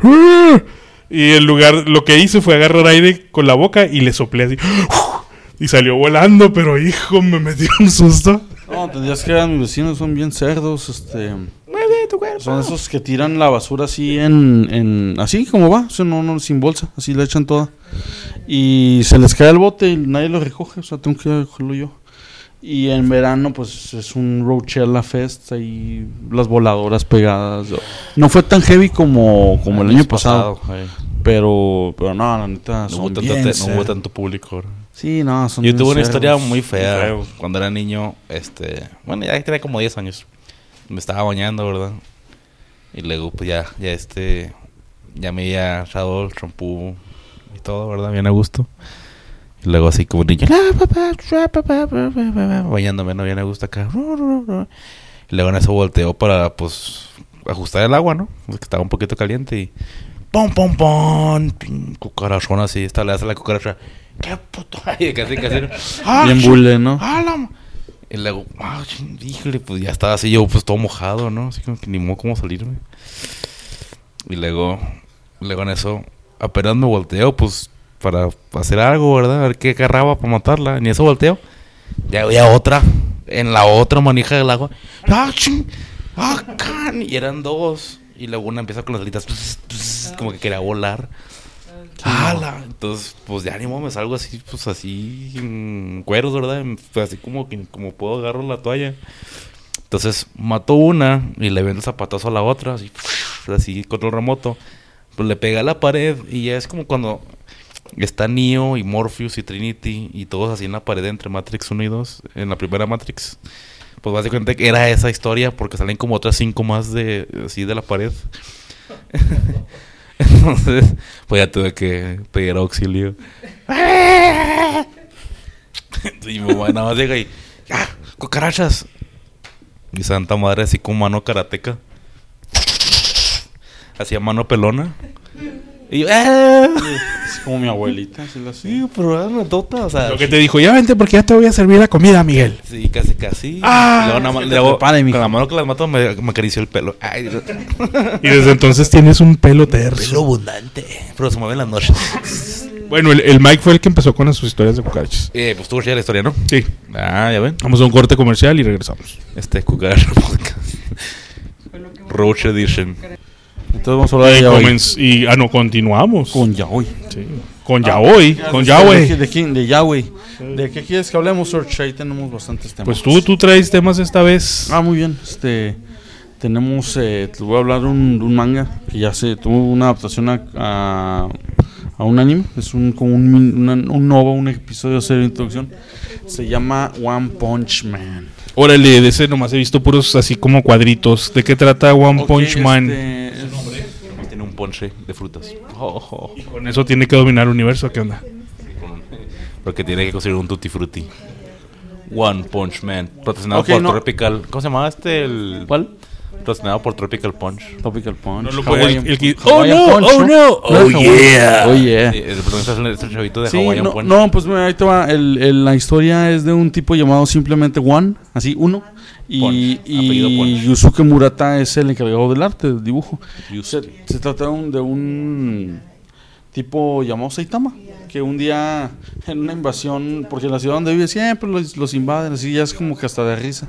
y en lugar, lo que hice fue agarrar aire con la boca y le soplé así, y salió volando, pero hijo, me metió un susto. No, tendrías que ver a mis vecinos, son bien cerdos, este... Son esos que tiran la basura así en... en así como va, o sea, no, no, sin bolsa, así la echan toda. Y se les cae el bote y nadie lo recoge, o sea, tengo que recogerlo yo. Y en verano, pues, es un Roachella Fest, ahí las voladoras pegadas. No fue tan heavy como, como el año pasado, eh. pero, pero no, la neta, No son hubo, tanto, bien te- no cerdos. hubo tanto público. ¿verdad? Sí, no, son Yo bien tuve una cerdos, historia muy bien fea feos. cuando era niño. Este, bueno, ya tenía como diez años. Me estaba bañando, ¿verdad? Y luego, pues ya, ya este, ya me había echado el champú y todo, ¿verdad? Bien a gusto. Y luego, así como niño, "La, papá, ra, papá, ra, ra, ra, ra", bañándome, no bien a gusto acá. Ru, ru, ru. Y luego en eso volteó para, pues, ajustar el agua, ¿no? Porque estaba un poquito caliente y. ¡Pum, pum, pum! Pin, cucarachón así. Esta le hace la cucaracha. ¡Qué puto! Y casi, casi. ¡Ah, Bien ch- bule, ¿no? ¡Ah, la ma-! Y luego, ah, ching, híjole, pues ya estaba así yo, pues todo mojado, ¿no? Así como que ni modo cómo salirme. Y luego, luego en eso, apenas me volteo, pues, para hacer algo, ¿verdad? A ver qué agarraba para matarla. Ni eso volteo. Ya había otra, en la otra manija del agua. ¡Ah, ching! ¡Ah, can! Y eran dos. Y luego una empieza con las alitas, pss, pss, como que quería volar. ¡Hala! Entonces, pues ya ni modo, me salgo así, pues así, en cueros, ¿verdad? En- pues, así como que como puedo agarro la toalla. Entonces, mato una y le vendo el zapatazo a la otra, así, así control remoto. Pues le pega a la pared y ya es como cuando está Neo y Morpheus y Trinity y todos así en la pared entre Matrix uno y dos, en la primera Matrix. Pues básicamente era esa historia porque salen como otras cinco más de así de la pared. Entonces, pues ya tuve que pedir auxilio. Y mi mamá nada más llega y ¡ah! ¡Cucarachas! Mi santa madre así con mano karateca. Hacía mano pelona. Y yo, ¡ah! Es como mi abuelita, así lo hacía. Sí, pero era una tota, o sea. Lo que te dijo, ya vente porque ya te voy a servir la comida, Miguel. Sí, casi, casi. Ah, Y luego nada más, que te luego, prepare, mijo. con la mano que las mato me, me acarició el pelo. Ay, Y desde entonces tienes un pelo pelo terso. abundante. Pero se mueve en las noches. Bueno, el, el Mike fue el que empezó con sus historias de cucarachas. Eh, pues tuvo ya la historia, ¿no? Sí. Ah, ya ven. Vamos a un corte comercial y regresamos. Este Cucaracha Podcast. Roach Edition. Entonces vamos a hablar de Y, yaoi. comenz- y ah, no, continuamos. Con yaoi. Sí. Con yaoi, con ¿De, yaoi. de quién? De yaoi. ¿De qué quieres que hablemos, Search? Ahí tenemos bastantes temas. Pues tú, tú traes temas esta vez. Ah, muy bien. Este, tenemos, eh, te voy a hablar de un, de un manga que ya se tuvo una adaptación a, a, a un anime. Es un como un, min- una- un nuevo, un episodio de serie de introducción. Se llama One Punch Man. Órale, de ese nomás he visto puros así como cuadritos. ¿De qué trata One Ok, Punch Man? este, es- Tiene un ponche de frutas. Oh, oh. Con eso tiene que dominar el universo, ¿qué onda? Porque tiene que conseguir un Tutti Frutti. One Punch Man. Patrocinado Ok, por no. Tropical. ¿Cómo se llamaba este? El... ¿Cuál? Patrocinado por Tropical Punch. Tropical Punch. No lo puede- Hawaiian- el que- oh, Hawaiian no, Punch, oh, no, oh, Hawaiian- yeah. Oh yeah. Sí, el protagonista es el, el chavito de Sí, Hawaiian no, Punch. no, pues mira, ahí te va. El, el- la historia es de un tipo llamado simplemente One, así, uno. Y, Punch, apellido y Punch. Yusuke Murata es el encargado del arte, del dibujo. Yusuke. Se, se trata de un, de un tipo llamado Saitama, que un día en una invasión, porque la ciudad donde vive siempre los, los invaden, así ya es como que hasta de risa.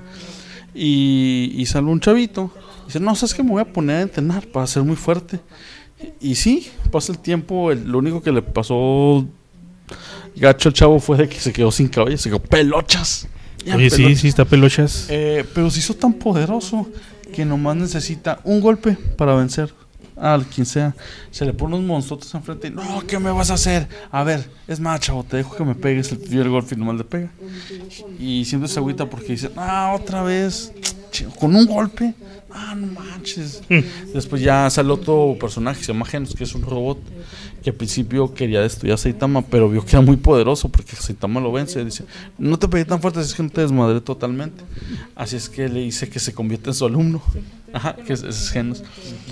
Y, y sale un chavito, y dice, no, sabes que me voy a poner a entrenar para ser muy fuerte. Y sí, pasa el tiempo, el- lo único que le pasó gacho al chavo fue de que se quedó sin cabello, se quedó pelochas. Ya, Oye, sí, pelochas. sí, está pelochas. Eh, pero se hizo tan poderoso que nomás necesita un golpe para vencer al quien sea. Se le pone unos monstruos enfrente y no, ¿qué me vas a hacer? A ver, es más, chavo, te dejo que me pegues el primer golpe y nomás le pega. Y siempre se agüita porque dice, ah, otra vez, ch- con un golpe. Ah, no manches. Después ya sale otro personaje que se llama Genos, que es un robot que al principio quería destruir a Saitama, pero vio que era muy poderoso porque Saitama lo vence. Dice, no te pegué tan fuerte, así es que no te desmadré totalmente. Así es que le dice que se convierte en su alumno. Ajá, que es, es Genos.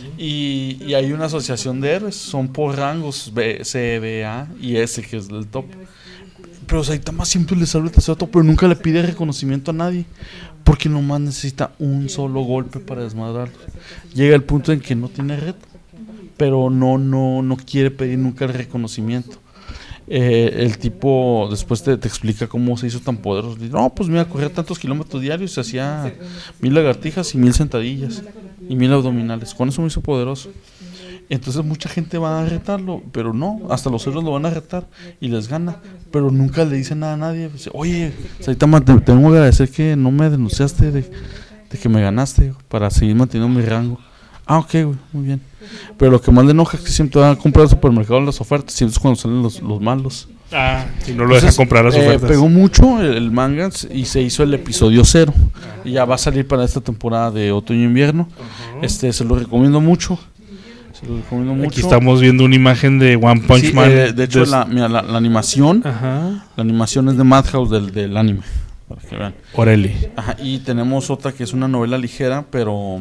Y, y hay una asociación de héroes, son por rangos, B, C, B, A y S, que es el top. Pero Saitama siempre le sale el tercer top, pero nunca le pide reconocimiento a nadie. Porque nomás necesita un solo golpe para desmadrarlo. Llega el punto en que no tiene reto, pero no, no, no quiere pedir nunca el reconocimiento. Eh, el tipo después te, te explica cómo se hizo tan poderoso. Dice, no, pues mira, corría tantos kilómetros diarios, se hacía mil lagartijas y mil sentadillas y mil abdominales. Con eso me hizo poderoso. Entonces mucha gente va a retarlo, pero no, hasta los héroes lo van a retar y les gana, pero nunca le dicen nada a nadie. Dice, oye, Saitama, te tengo que agradecer que no me denunciaste de, de que me ganaste para seguir manteniendo mi rango. Ah, ok, güey, muy bien. Pero lo que más le enoja es que siempre va a comprar al supermercado las ofertas y eso es cuando salen los, los malos. Ah, si no lo dejan comprar las eh, ofertas. Pegó mucho el, el manga y se hizo el episodio cero. Y ya va a salir para esta temporada de otoño-invierno. Este, se lo recomiendo mucho. Se lo recomiendo mucho. Aquí estamos viendo una imagen de One Punch Sí, Man. eh, de hecho, Des- la, mira, la, la animación, Ajá. la animación es de Madhouse del, del anime, para que vean. Órale. Ajá, y tenemos otra que es una novela ligera, pero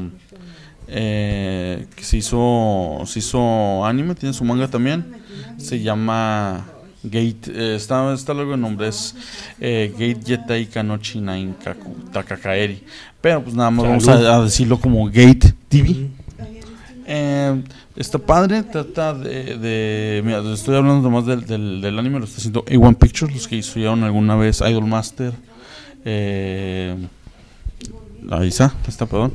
eh, que se hizo, se hizo anime, tiene su manga también. Se llama Gate, eh, está, está luego el nombre, es eh, Gate Yetai Kanochi Nine Kaku Takakaeri. Pero pues nada más Salud. vamos a, a decirlo como Gate T V. Eh, está padre, trata de, de mira, estoy hablando nomás del, del, del anime, lo está haciendo A uno Pictures, los que hicieron alguna vez Idol Master, eh, ahí está, está, perdón,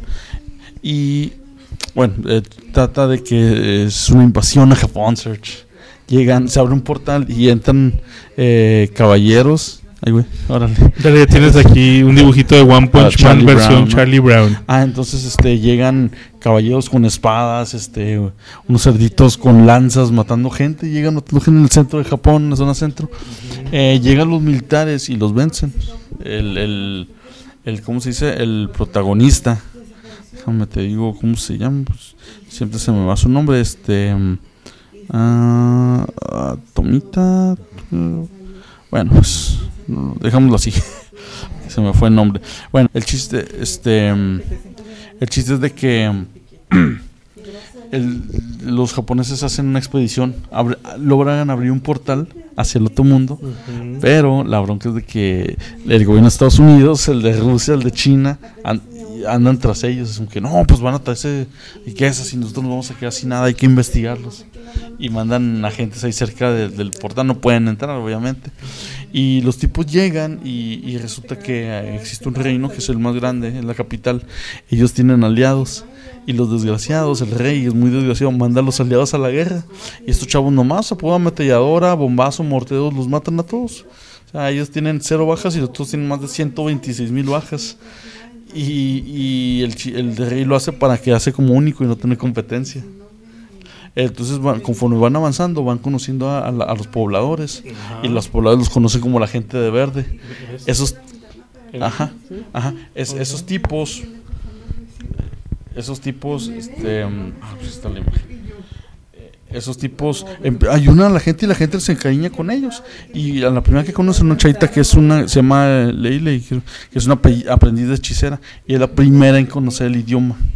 y bueno, eh, trata de que es una invasión a Japón, Search, llegan, se abre un portal y entran eh, caballeros. Ay, güey, órale. Dale, ya tienes aquí un dibujito de One Punch Ah, Man Charlie versión Brown, ¿no? Charlie Brown. Ah, entonces este llegan caballeros con espadas, este unos cerditos con lanzas matando gente, llegan matando gente en el centro de Japón, en la zona centro. Eh, llegan los militares y los vencen. El, el, el ¿cómo se dice? El protagonista. Déjame te digo cómo se llama, pues, siempre se me va su nombre, este ah, ah, Tomita. uh, Bueno, pues no, dejámoslo así. Se me fue el nombre. Bueno, el chiste, este, el chiste es de que el, los japoneses hacen una expedición, abre, logran abrir un portal hacia el otro mundo, uh-huh. Pero la bronca es de que el gobierno de Estados Unidos, el de Rusia, el de China, and, andan tras ellos. Es como que no, pues van a traerse riquezas y nosotros nos vamos a quedar sin nada, hay que investigarlos. Y mandan agentes ahí cerca de, del portal, no pueden entrar obviamente. Y los tipos llegan y, y resulta que existe un reino que es el más grande, en la capital. Ellos tienen aliados y los desgraciados, el rey es muy desgraciado, manda a los aliados a la guerra. Y estos chavos nomás a pura ametralladora, bombazo, morteros, los matan a todos. O sea, ellos tienen cero bajas y los otros tienen más de ciento veintiséis mil bajas. Y, y el, el rey lo hace para que hace como único y no tener competencia. Entonces van, conforme van avanzando van conociendo a, a, la, a los pobladores. Ajá. Y los pobladores los conocen como la gente de verde. Esos ajá, ajá, es, esos tipos esos tipos este, ah, pues está la imagen. Esos tipos em, ayudan a la gente y la gente se encariña con ellos. Y a la primera que conocen una chavita que es una, se llama Leile, que es una aprendiz de hechicera y es la primera en conocer el idioma.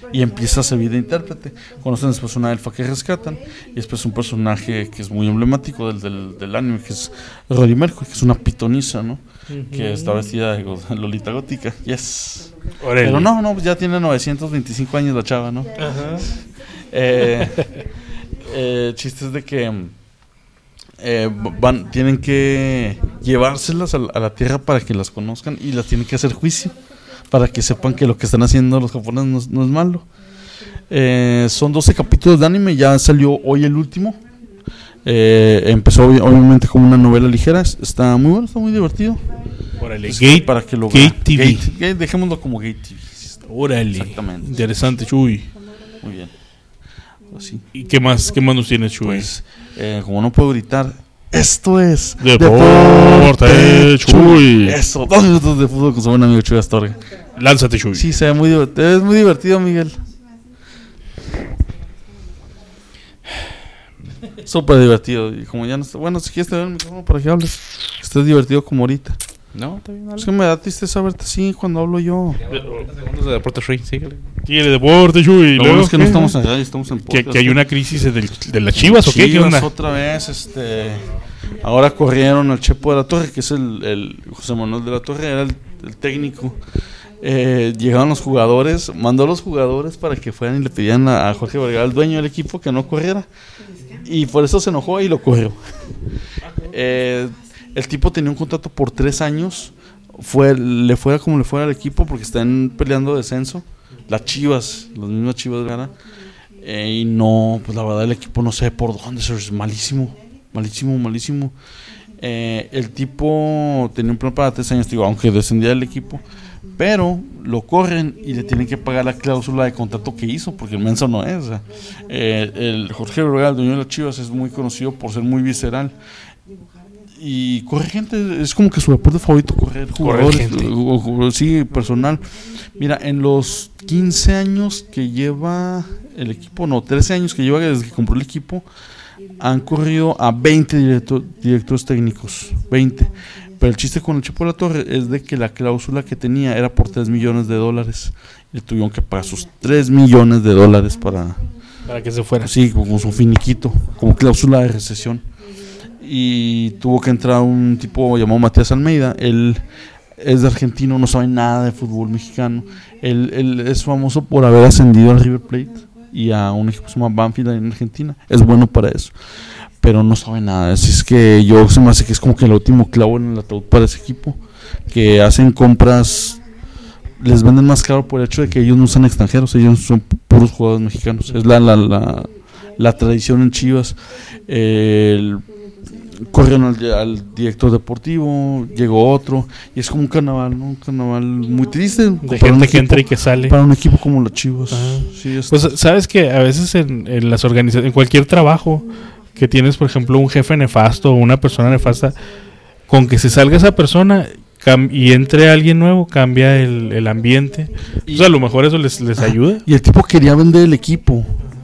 y empieza a servir de intérprete. Conocen después una elfa que rescatan y después un personaje que es muy emblemático del, del, del anime, que es Roddy Mercury, que es una pitonisa, ¿no? Uh-huh. Que está vestida de Lolita gótica. Yes. Orale. Pero no, no, ya tiene novecientos veinticinco años la chava, ¿no? Ajá. Eh, eh, chistes de que eh, van, tienen que llevárselas a, a la tierra para que las conozcan y las tienen que hacer juicio para que sepan que lo que están haciendo los japoneses no, no es malo. Eh, son doce capítulos de anime, ya salió hoy el último. Eh, empezó obviamente como una novela ligera, está muy bueno, está muy divertido. Órale, Gate, para que lo Gate T V. Gate, Gate, dejémoslo como Gate T V. Órale, exactamente. Interesante, Chuy. Muy bien. Así. ¿Y qué más, qué más nos tienes, Chuy? Pues, eh, como no puedo gritar, esto es Deporte, Deporte Chuy. Eso, dos minutos de fútbol con su buen amigo Chuy Astorga. Lánzate, Chuy. Sí, se ve muy divertido, es muy divertido, Miguel. Súper divertido. Y como ya no está, bueno, si quieres te doy el micrófono para que hables. Estés divertido como ahorita. No, está bien. Es que me da tristeza verte así cuando hablo yo. Segundos de Deporte Chuy, síguele. Síguele, Deporte Chuy. Lo bueno es que no estamos en radio, estamos en podcast. ¿Que, que hay una crisis de, de las Chivas o qué? ¿Qué onda? Otra vez, este... Ahora corrieron al Chepo de la Torre, que es el, el José Manuel de la Torre, era el, el técnico. Eh, llegaron los jugadores, mandó a los jugadores para que fueran y le pedían a, a Jorge Vergara, el dueño del equipo, que no corriera. Y por eso se enojó y lo corrió. Eh, el tipo tenía un contrato por tres años. Fue, le fuera como le fuera al equipo, porque están peleando descenso. Las Chivas, las mismas Chivas gana. Eh, y no, pues la verdad el equipo no sé por dónde, eso es malísimo. Malísimo, malísimo. Eh, el tipo tenía un plan para tres años, digo, aunque descendía del equipo. Pero lo corren y le tienen que pagar la cláusula de contrato que hizo, porque el menso no es. O sea, eh, el Jorge Vergara, el dueño de las Chivas, es muy conocido por ser muy visceral. Y corre gente, es como que su deporte favorito, correr jugadores, o, o, sí, personal. Mira, en los quince años que lleva el equipo, no, trece años que lleva desde que compró el equipo, han corrido a veinte director, directores técnicos, veinte. Pero el chiste con el Chepo de la Torre es de que la cláusula que tenía era por tres millones de dólares. Le tuvieron que pagar sus tres millones de dólares para... Para que se fuera. Sí, como su finiquito, como cláusula de recesión. Y tuvo que entrar un tipo llamado Matías Almeida. Él es de argentino, no sabe nada de fútbol mexicano. Él, él es famoso por haber ascendido al River Plate y a un equipo que se llama Banfield en Argentina. Es bueno para eso, pero no sabe nada. Así es que yo se me hace que es como que el último clavo en el ataúd para ese equipo, que hacen compras, les venden más caro por el hecho de que ellos no usan extranjeros, ellos son puros jugadores mexicanos. Es la la, la, la tradición en Chivas. El, corrieron al, al director deportivo, llegó otro, y es como un carnaval, ¿no? Un carnaval muy triste. De gente equipo, que entra y que sale. Para un equipo como los Chivas. Sí, pues sabes que a veces en, en las organizaciones, en cualquier trabajo que tienes, por ejemplo, un jefe nefasto o una persona nefasta, con que se salga esa persona cam- y entre alguien nuevo, cambia el, el ambiente. Y, o sea, a lo mejor eso les, les ayuda. Y el tipo quería vender el equipo,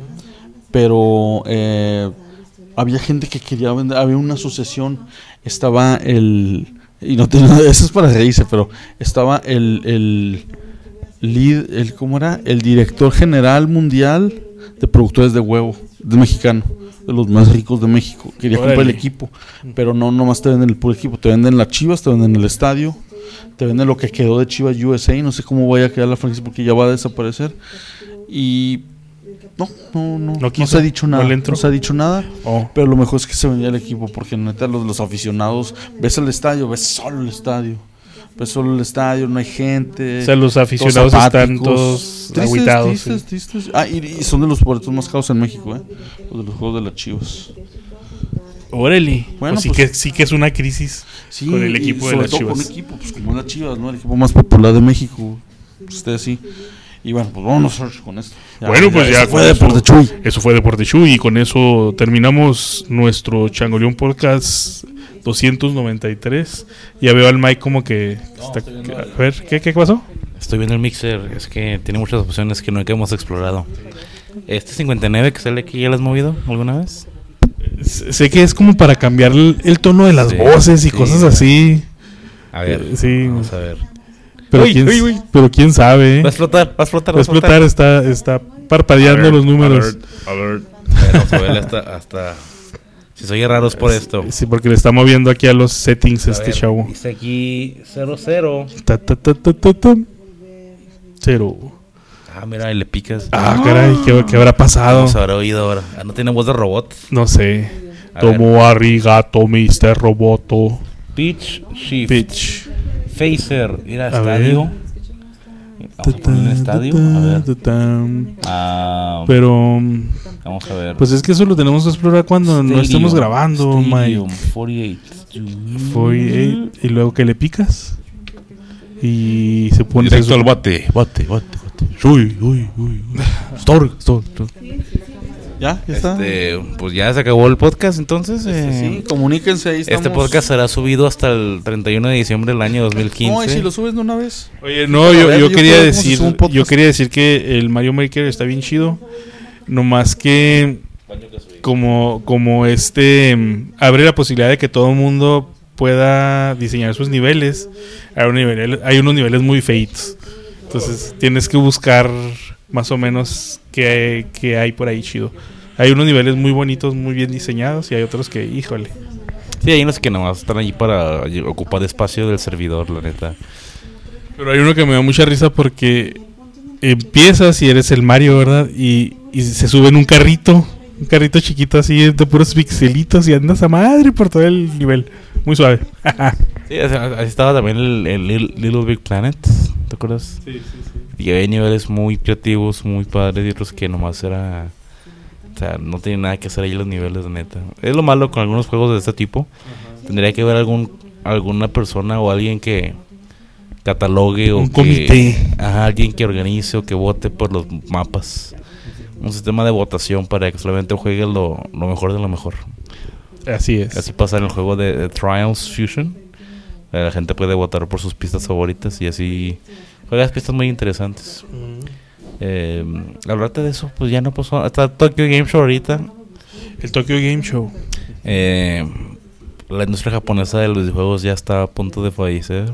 pero eh, había gente que quería vender, había una asociación, estaba el... Y no tenía, eso es para reírse, pero estaba el... el lead, el, ¿cómo era? El director general mundial de productores de huevo, de mexicano, de los más ricos de México. Quería Órale. comprar el equipo, pero no nomás te venden el puro equipo, te venden las Chivas, te venden el estadio, te venden lo que quedó de Chivas U S A, no sé cómo vaya a quedar la franquicia porque ya va a desaparecer. Y no, no, no, no, no se ha dicho nada, no, no se ha dicho nada, oh. Pero lo mejor es que se vendía el equipo, porque neta los, los aficionados, ves el estadio, ves solo el estadio. Pues solo el estadio, no hay gente. O sea, los aficionados todos están todos tristes, agüitados. Tristes, sí. tristes. Ah, y, y son de los boletos más caros en México, ¿eh? Los de los juegos de las Chivas. Órale. Bueno, pues sí, pues, que, sí que es una crisis sí, con el equipo de las todo Chivas. Con equipo, pues como las Chivas, ¿no? El equipo más popular de México. Usted sí. Y bueno, pues vámonos con esto. Ya, bueno, pues ya. ya eso fue Deporte Chuy. Eso fue Deporte Chuy. Y con eso terminamos nuestro Changoleón Podcast doscientos noventa y tres. Ya veo al Mike como que no, está, que, a ver, ¿qué, ¿qué pasó? Estoy viendo el mixer, es que tiene muchas opciones que no que hemos explorado. Este cincuenta y nueve que sale aquí, ¿ya lo has movido alguna vez? Sé que es como para cambiar el, el tono de las sí, voces y sí, cosas así. A ver, eh, sí. vamos a ver. Pero, Uy, quién, uy, uy. pero quién sabe, ¿eh? Va a explotar, va a explotar. Va a explotar, está, está parpadeando los números. Alert, alert. A ver, vamos a verle hasta, hasta... Si soy raro es por esto. Sí, porque le está moviendo aquí a los settings A este ver, chavo. dice aquí cero cero. Ta, ta, ta, ta, ta, ta. Cero. Ah, mira, y le picas. Ah, caray, ¿qué, qué habrá pasado? ¿Cómo se habrá oído ahora? Ah, no tiene voz de robot. No sé. A Tomo arigato, mister Roboto. Pitch Shift. Pitch. Phaser. Mira, A estadio. Vamos a poner un estadio. A ver. Ta, ta. Ah, Pero, vamos a ver. pues es que eso lo tenemos que explorar cuando no Stadium, estemos grabando, Stadium, Mike. cuarenta y ocho. cuarenta y ocho. Y luego que le picas. Y se pone. Directo se- al bate. Bate, bate, bate. Uy, uy, uy. Store, store, store. ¿Ya? ¿Ya está? Este, pues ya se acabó el podcast, entonces. Este, eh, sí, comuníquense ahí. Este estamos. podcast será subido hasta el treinta y uno de diciembre del año dos mil quince. No, y si lo subes de una vez. Oye, no, A yo, ver, yo yo quería creo que decir, como si es un podcast. yo quería decir que el Mario Maker está bien chido, nomás que como, como este mm, abre la posibilidad de que todo el mundo pueda diseñar sus niveles. Hay, un nivel, hay unos niveles muy feitos, entonces tienes que buscar más o menos qué, qué hay por ahí chido. Hay unos niveles muy bonitos, muy bien diseñados, y hay otros que, híjole. Sí, hay unos que nomás están allí para ocupar espacio del servidor, la neta. Pero hay uno que me da mucha risa porque empiezas y eres el Mario, ¿verdad? Y, y se sube en un carrito, un carrito chiquito así de puros pixelitos y andas a madre por todo el nivel. Muy suave. Sí, así así estaba también el, el Little, Little Big Planet, ¿te acuerdas? Sí, sí, sí. Y hay niveles muy creativos, muy padres y otros que nomás era... O sea, no tiene nada que hacer ahí los niveles, neta. Es lo malo con algunos juegos de este tipo. Ajá. Tendría que haber algún alguna persona o alguien que catalogue o un que... comité. Ajá, alguien que organice o que vote por los mapas. Un sistema de votación para que solamente juegue lo, lo mejor de lo mejor. Así es. Así pasa en el juego de, de Trials Fusion. La gente puede votar por sus pistas favoritas y así juegas pistas muy interesantes. Mm. Eh, hablarte de eso, pues ya no pasó. Está Tokyo Game Show ahorita. El Tokyo Game Show. Eh, la industria japonesa de los videojuegos ya está a punto de fallecer.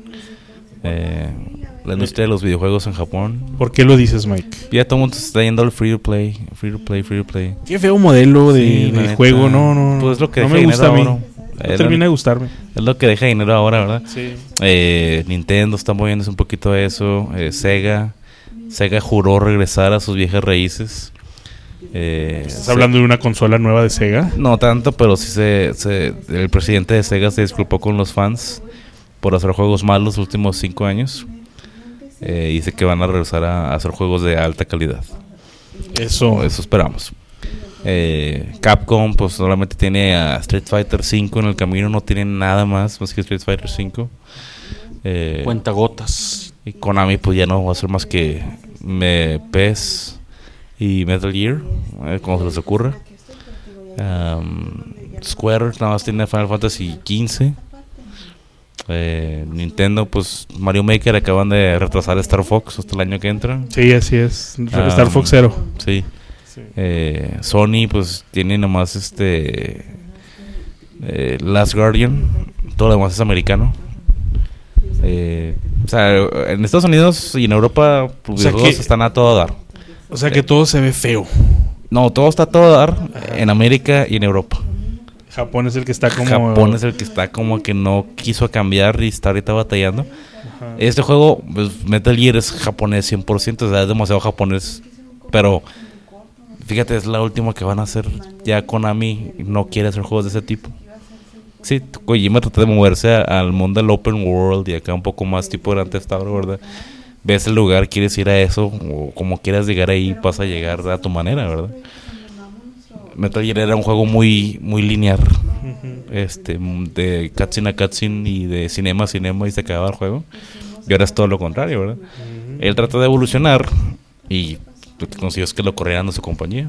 Eh, la industria de los videojuegos en Japón. ¿Por qué lo dices, Mike? Ya todo el mundo se está yendo al free to play, free to play, free to play. Qué feo modelo de, Sí, de neta. juego, no, no. Pues es lo que no deja me gusta a mí. dinero ahora. No Es termina lo- de gustarme. Es lo que deja dinero ahora, ¿verdad? Sí. Eh, Nintendo está moviéndose un poquito a eso. Eh, Sega. Sega juró regresar a sus viejas raíces. Eh, ¿Estás se- hablando de una consola nueva de Sega? No tanto, pero sí se, se... El presidente de Sega se disculpó con los fans por hacer juegos malos los últimos cinco años. Eh, dice que van a regresar a, a hacer juegos de alta calidad. Eso. Eso esperamos. Eh, Capcom pues solamente tiene a Street Fighter cinco en el camino, no tiene nada más más que Street Fighter cinco. Eh, Cuentagotas. y Konami pues ya no va a ser más que me, P E S y Metal Gear, eh, como se les ocurra. Um, Square nada más tiene Final Fantasy quince. Eh, Nintendo pues Mario Maker acaban de retrasar Star Fox hasta el año que entra. Sí, así es. Ah, Star Fox Zero. Sí. Eh, Sony pues tiene nomás este eh, Last Guardian, todo lo demás es americano. Eh, o sea, en Estados Unidos y en Europa los O sea videojuegos que- están a todo dar. O sea que todo se ve feo. No, todo está a todo dar en América y en Europa. Japón es el que está como... Japón es el que está como que no quiso cambiar y está ahorita batallando. Ajá. Este juego, pues, Metal Gear es japonés cien por ciento, o sea, es demasiado japonés. Pero, fíjate, es la última que van a hacer. Ya Konami no quiere hacer juegos de ese tipo. Sí, Kojima trata de moverse a- al mundo del open world y acá un poco más tipo Grand Theft Auto, ¿verdad? Ves el lugar, quieres ir a eso, o como quieras llegar ahí, vas a llegar a tu manera, ¿verdad? Metal Gear era un juego muy muy lineal, este, de cutscene a cutscene y de cinema a cinema y se acababa el juego. Y ahora es todo lo contrario, ¿verdad? Él trata de evolucionar y lo que consiguió es que lo corrieran de su compañía.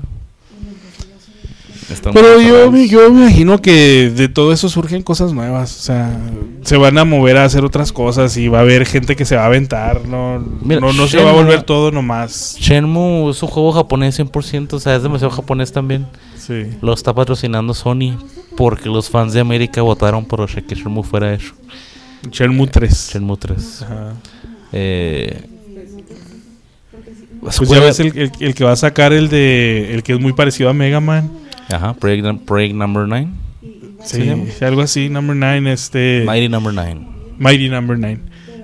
Están Pero muy yo, cerrados. me- yo me imagino que de todo eso surgen cosas nuevas. O sea, se van a mover a hacer otras cosas y va a haber gente que se va a aventar. No, Mira, no, no se Shenmue- va a volver todo nomás. Shenmue es un juego japonés cien por ciento, o sea, es demasiado japonés también. Sí. Lo está patrocinando Sony porque los fans de América votaron por que Shenmue fuera eso. Shenmue tres. Shenmue tres. Ajá. Eh, Pues ya ves el, el, el que va a sacar el de el que es muy parecido a Mega Man. Ajá, Project, Project Number nine. Sí, ¿sí? Algo así, Number nine, este Mighty Number nine. Mighty Number nine.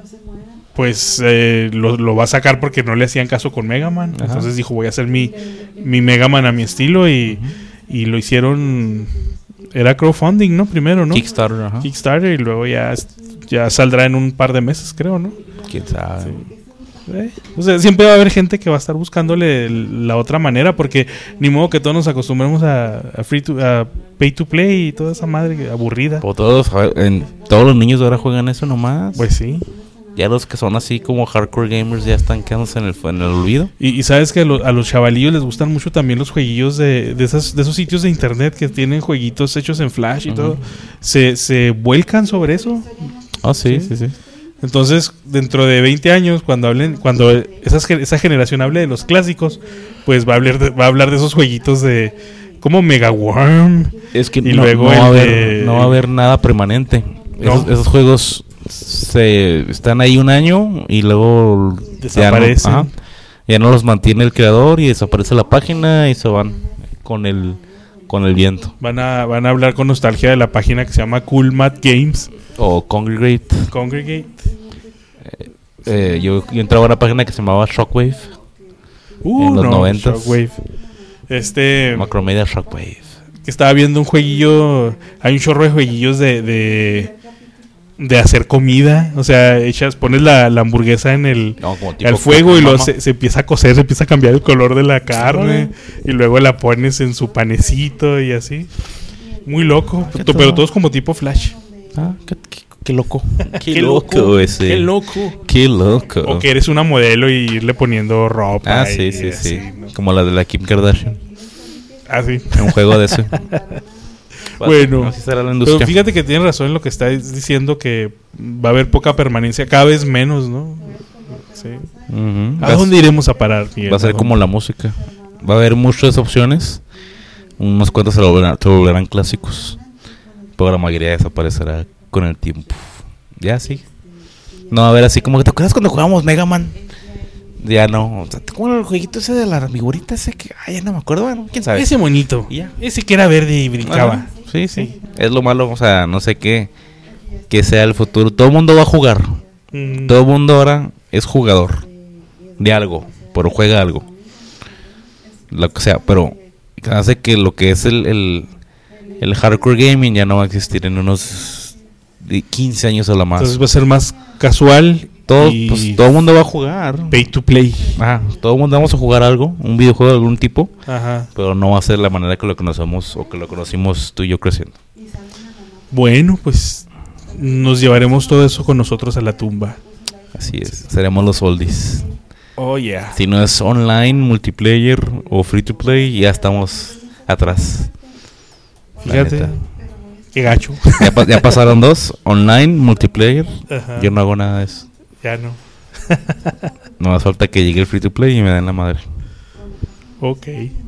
Pues eh, lo, lo va a sacar porque no le hacían caso con Mega Man. Ajá. Entonces dijo, voy a hacer mi, mi Mega Man a mi estilo y, y lo hicieron. Era crowdfunding, ¿no? Primero, ¿no? Kickstarter, ajá. Kickstarter y luego ya, ya saldrá en un par de meses, creo, ¿no? Quién sabe. Sí. ¿Eh? O sea, siempre va a haber gente que va a estar buscándole la otra manera porque ni modo que todos nos acostumbremos a, a free to, a pay to play y toda esa madre aburrida. O todos, en, todos los niños de ahora juegan eso nomás. Pues sí. Ya los que son así como hardcore gamers ya están quedándose en el, en el olvido. Y, y sabes que a, lo, a los chavalillos les gustan mucho también los jueguillos de, de, esas, de esos sitios de internet que tienen jueguitos hechos en Flash y uh-huh. todo. Se, se vuelcan sobre eso. Ah, oh, sí, sí, sí, sí. Entonces, dentro de veinte años, cuando hablen, cuando esas, esa generación hable de los clásicos, pues va a hablar de, va a hablar de esos jueguitos de como Mega Worm. Es que y no, luego no, va a haber, de... no va a haber nada permanente. ¿No? Esos, esos juegos se están ahí un año y luego desaparecen. Ya no, ya no los mantiene el creador y desaparece la página y se van con el con el viento. Van a van a hablar con nostalgia de la página que se llama Cool Mad Games o Congregate. Congregate. Eh, eh, yo, yo entraba a una página que se llamaba Shockwave. Uh, en los no, noventas. Shockwave. Este Macromedia Shockwave. Que estaba viendo un jueguillo, hay un chorro de jueguillos de de, de hacer comida, o sea, echas, pones la, la hamburguesa en el no, al fuego y luego se, se empieza a cocer, se empieza a cambiar el color de la carne y luego la pones en su panecito y así. Muy loco, pero, pero todos como tipo Flash. Ah, qué, qué, qué loco. Qué, qué loco, loco ese. Qué loco. Qué loco. O que eres una modelo y irle poniendo ropa. Ah, sí, sí, así, sí. ¿No? Como la de la Kim Kardashian. Ah, sí. Un juego de eso. Bueno, no, si será la industria. Pero fíjate que tiene razón en lo que está diciendo, que va a haber poca permanencia, cada vez menos, ¿no? Sí. Uh-huh. ¿A dónde iremos a parar, Miguel? Va a ser como la música. Va a haber muchas opciones. Unos cuantos se volverán, se volverán clásicos. Pero la mayoría desaparecerá con el tiempo. Ya sí. No va a haber así como que te acuerdas cuando jugábamos Mega Man. Ya no. O sea, como el jueguito ese de la figurita ese que. Ay, ya no me acuerdo. Bueno, quién sabe. Ese monito. Ya. Ese que era verde y brincaba. Ajá. Sí, sí, sí. Es lo malo. O sea, no sé qué. Que sea el futuro. Todo el mundo va a jugar. Mm. Todo el mundo ahora es jugador de algo. Pero juega algo. Lo que sea. Pero hace que lo que es el. el El hardcore gaming ya no va a existir en unos quince años o la más. Entonces va a ser más casual. Todo, pues, todo el mundo va a jugar. Pay to play. Ajá, todo el mundo vamos a jugar algo, un videojuego de algún tipo. Ajá. Pero no va a ser la manera que lo conocemos o que lo conocimos tú y yo creciendo. Bueno, pues nos llevaremos todo eso con nosotros a la tumba. Así es, seremos los oldies. Oh, yeah. Si no es online, multiplayer o free to play, ya estamos atrás. Fíjate, qué gacho. Ya, pa- ya pasaron dos, online, multiplayer. Ajá. Yo no hago nada de eso. Ya no. No me falta que llegue el free to play y me den la madre. Ok.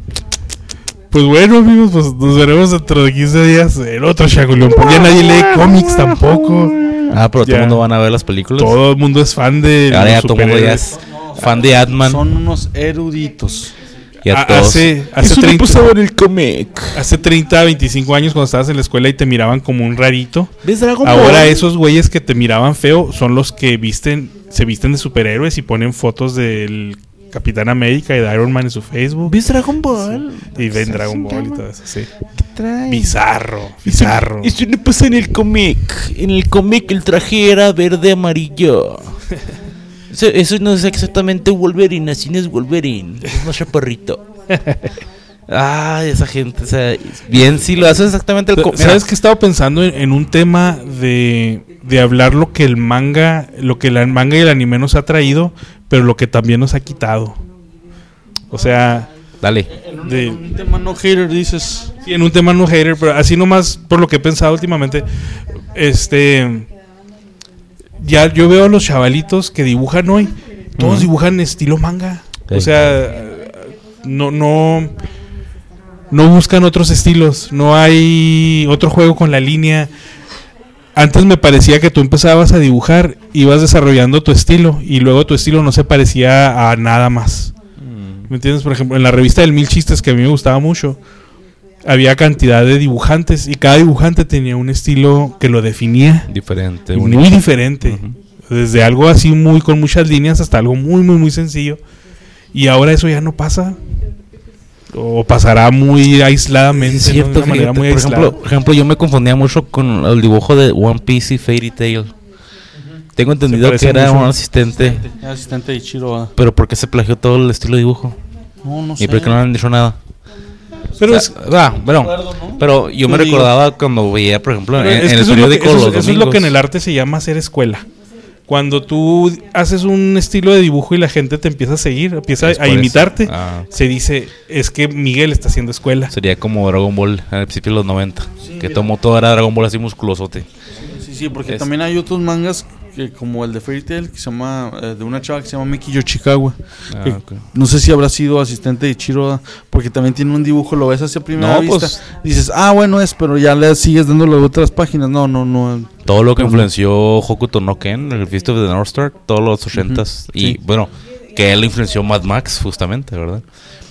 Pues bueno, amigos, pues nos veremos dentro de quince días. El otro Shagulión. Pues ya nadie lee cómics tampoco. Ah, pero ya. todo el mundo van a ver las películas. Todo el mundo es fan de. Ahora ya todo el mundo ya es fan de Ant-Man. Son unos eruditos. Y a A- todos. hace, hace, Eso treinta, me pasaba en el cómic. hace treinta, veinticinco años cuando estabas en la escuela y te miraban como un rarito. ¿Ves Dragon Ahora Ball? esos güeyes que te miraban feo son los que visten, se visten de superhéroes y ponen fotos del Capitán América y de Iron Man en su Facebook. ¿Ves Dragon Ball? Y ven Dragon Ball y todo eso, sí. ¿Qué trae? Bizarro, bizarro. Eso no pasa en el cómic. En el cómic el traje era verde amarillo. Eso, eso no es exactamente Wolverine, así no es Wolverine. Es más chaparrito. Ay, esa gente, o sea, bien si lo hace exactamente el cómic. ¿Sabes que estaba pensando en, en un tema de, de hablar lo que el manga, lo que el manga y el anime nos ha traído, pero lo que también nos ha quitado? O sea, Dale. de, Un tema no hater, dices. sí, en un tema no hater, pero así nomás por lo que he pensado últimamente, este, ya yo veo a los chavalitos que dibujan hoy, todos Ujú. dibujan estilo manga. Sí. O sea, no, no, no buscan otros estilos, no hay otro juego con la línea. antes me parecía que tú empezabas a dibujar, ibas desarrollando tu estilo y luego tu estilo no se parecía a nada más. ¿Me entiendes? Por ejemplo, en la revista del Mil Chistes, que a mí me gustaba mucho, había cantidad de dibujantes y cada dibujante tenía un estilo que lo definía. Diferente. Muy único. diferente. Uh-huh. Desde algo así muy con muchas líneas hasta algo muy, muy, muy sencillo. Y ahora eso ya no pasa. O pasará muy aisladamente. Es cierto, ¿no? De una manera fíjate, muy por, aislada. ejemplo, por ejemplo, yo me confundía mucho con el dibujo de One Piece y Fairy Tail. Uh-huh. Tengo entendido que era mucho. un asistente. Asistente de Ichiro. Pero ¿por qué se plagió todo el estilo de dibujo? No, no sé. ¿Y por qué no han dicho nada? Pero, o sea, es, ah, bueno, ¿no? Pero yo me digo, recordaba cuando veía, por ejemplo, en, en el eso periódico es lo que, los eso, domingos. eso es lo que en el arte se llama hacer escuela. Cuando tú haces un estilo de dibujo y la gente te empieza a seguir, empieza a imitarte, ah. se dice, es que Miguel está haciendo escuela. Sería como Dragon Ball al principio de los noventa, sí, que tomó todo era Dragon Ball así musculosote. Sí, sí, porque es. también hay otros mangas que, como el de Fairy Tail, que se llama, eh, de una chava que se llama Miki Yoshikawa. Ah, okay. No sé si habrá sido asistente de Ichiro, porque también tiene un dibujo, lo ves hacia primera no, vista, pues, dices, ah, bueno es, pero ya le sigues dándole otras páginas. No, no, no. Todo lo que influenció Hokuto no Ken, el Fist of the North Star, todos los ochentas, uh-huh. y sí. bueno, que él influenció Mad Max, justamente, ¿verdad?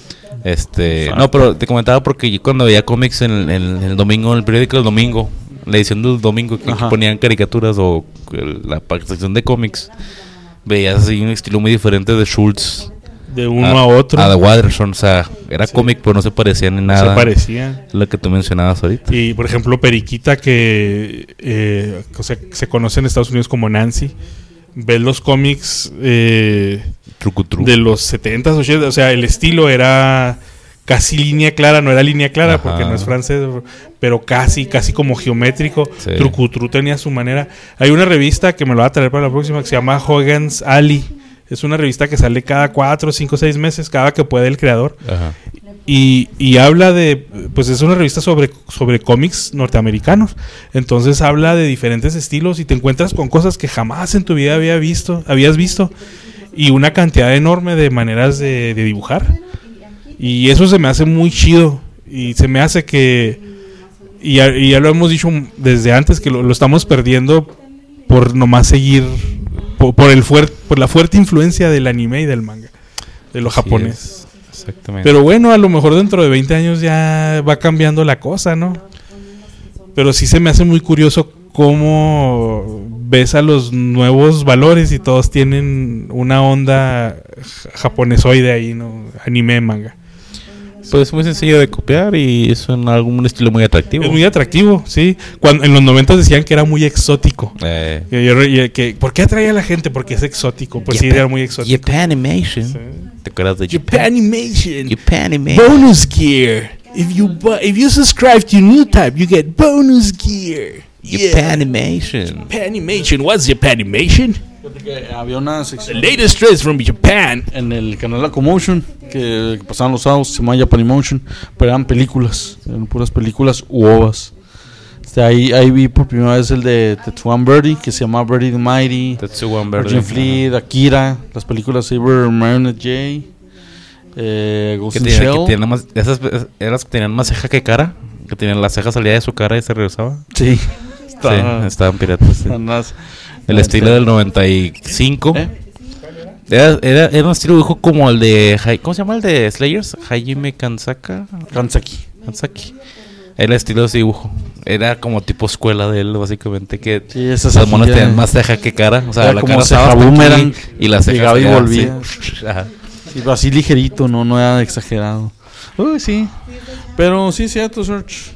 Este, Exacto. No, pero te comentaba porque yo cuando veía cómics en el, en el domingo, en el periódico del domingo, la edición del domingo que, que ponían caricaturas o la sección de cómics, veías así un estilo muy diferente de Schultz de uno a, a otro a The Watterson, o sea, era sí. cómic pero no se parecían en nada. No se parecían. Lo que tú mencionabas ahorita. Y por ejemplo Periquita, que eh, o sea, se conoce en Estados Unidos como Nancy, ves los cómics eh, truco, truco. de los setentas, ochentas, o sea, el estilo era casi línea clara, no era línea clara Ajá. porque no es francés, pero casi, casi como geométrico. Sí. Trucutru tenía su manera. Hay una revista que me lo va a traer para la próxima que se llama Hogan's Alley. Es una revista que sale cada cuatro, cinco, seis meses, cada que puede el creador. Ajá. Y, y habla de, pues es una revista sobre, sobre cómics norteamericanos. Entonces habla de diferentes estilos y te encuentras con cosas que jamás en tu vida había visto, habías visto. Y una cantidad enorme de maneras de, de dibujar. Y eso se me hace muy chido. Y se me hace que... Y ya, y ya lo hemos dicho desde antes, que lo, lo estamos perdiendo por nomás seguir... Por, por, el fuer, por la fuerte influencia del anime y del manga. De lo Así japonés. Es, exactamente. Pero bueno, a lo mejor dentro de veinte años ya va cambiando la cosa, ¿no? Pero sí se me hace muy curioso cómo ves a los nuevos valores y todos tienen una onda japonesoide ahí, ¿no? Anime, manga. Pues es muy sencillo de copiar y es un, algún estilo muy atractivo. Es muy atractivo, sí. Cuando, en los noventas decían que era muy exótico. Eh. Y, y, y, que, ¿por qué atrae a la gente? Porque es exótico. Pues Japan, sí, era muy exótico. Japanimation. Sí. ¿Te acuerdas de Japanimation? Japanimation. Bonus gear. If you, bu- if you subscribe to New Type, you get bonus gear. Japanimation. Yeah. Japanimation. What's Japanimation? Había una sección. The latest dress from Japan. En el canal Locomotion, que, que pasaban los sábados, se llama Japanimation, pero eran películas, eran puras películas u ovas. Este, ahí, ahí vi por primera vez el de Tetsuan Birdie, que se llama Birdie the Mighty, Tetsuan Birdie, Argent Fleet, Akira, las películas Saber Marionette J, eh, Ghost in tiene, Shell. Tiene más, esas eran las que tenían más ceja que cara, que tenían la ceja salida de su cara y se regresaba. Sí, Estaba, sí estaban piratas. Sí. El estilo del noventa y cinco. ¿Eh? Era, era, era un estilo de dibujo como el de... ¿Cómo se llama el de Slayers? Hajime Kansaka. Kansaki. Kansaki. Era el estilo de ese dibujo. Era como tipo escuela de él, básicamente. Que sí, esas las monas tenían más ceja que cara. O sea, era la como cara ceja boomerang. Y la ceja y volvía. Sí. Ajá. Sí, así ligerito, no, no era exagerado. Uy, sí. Pero sí, cierto, Serge.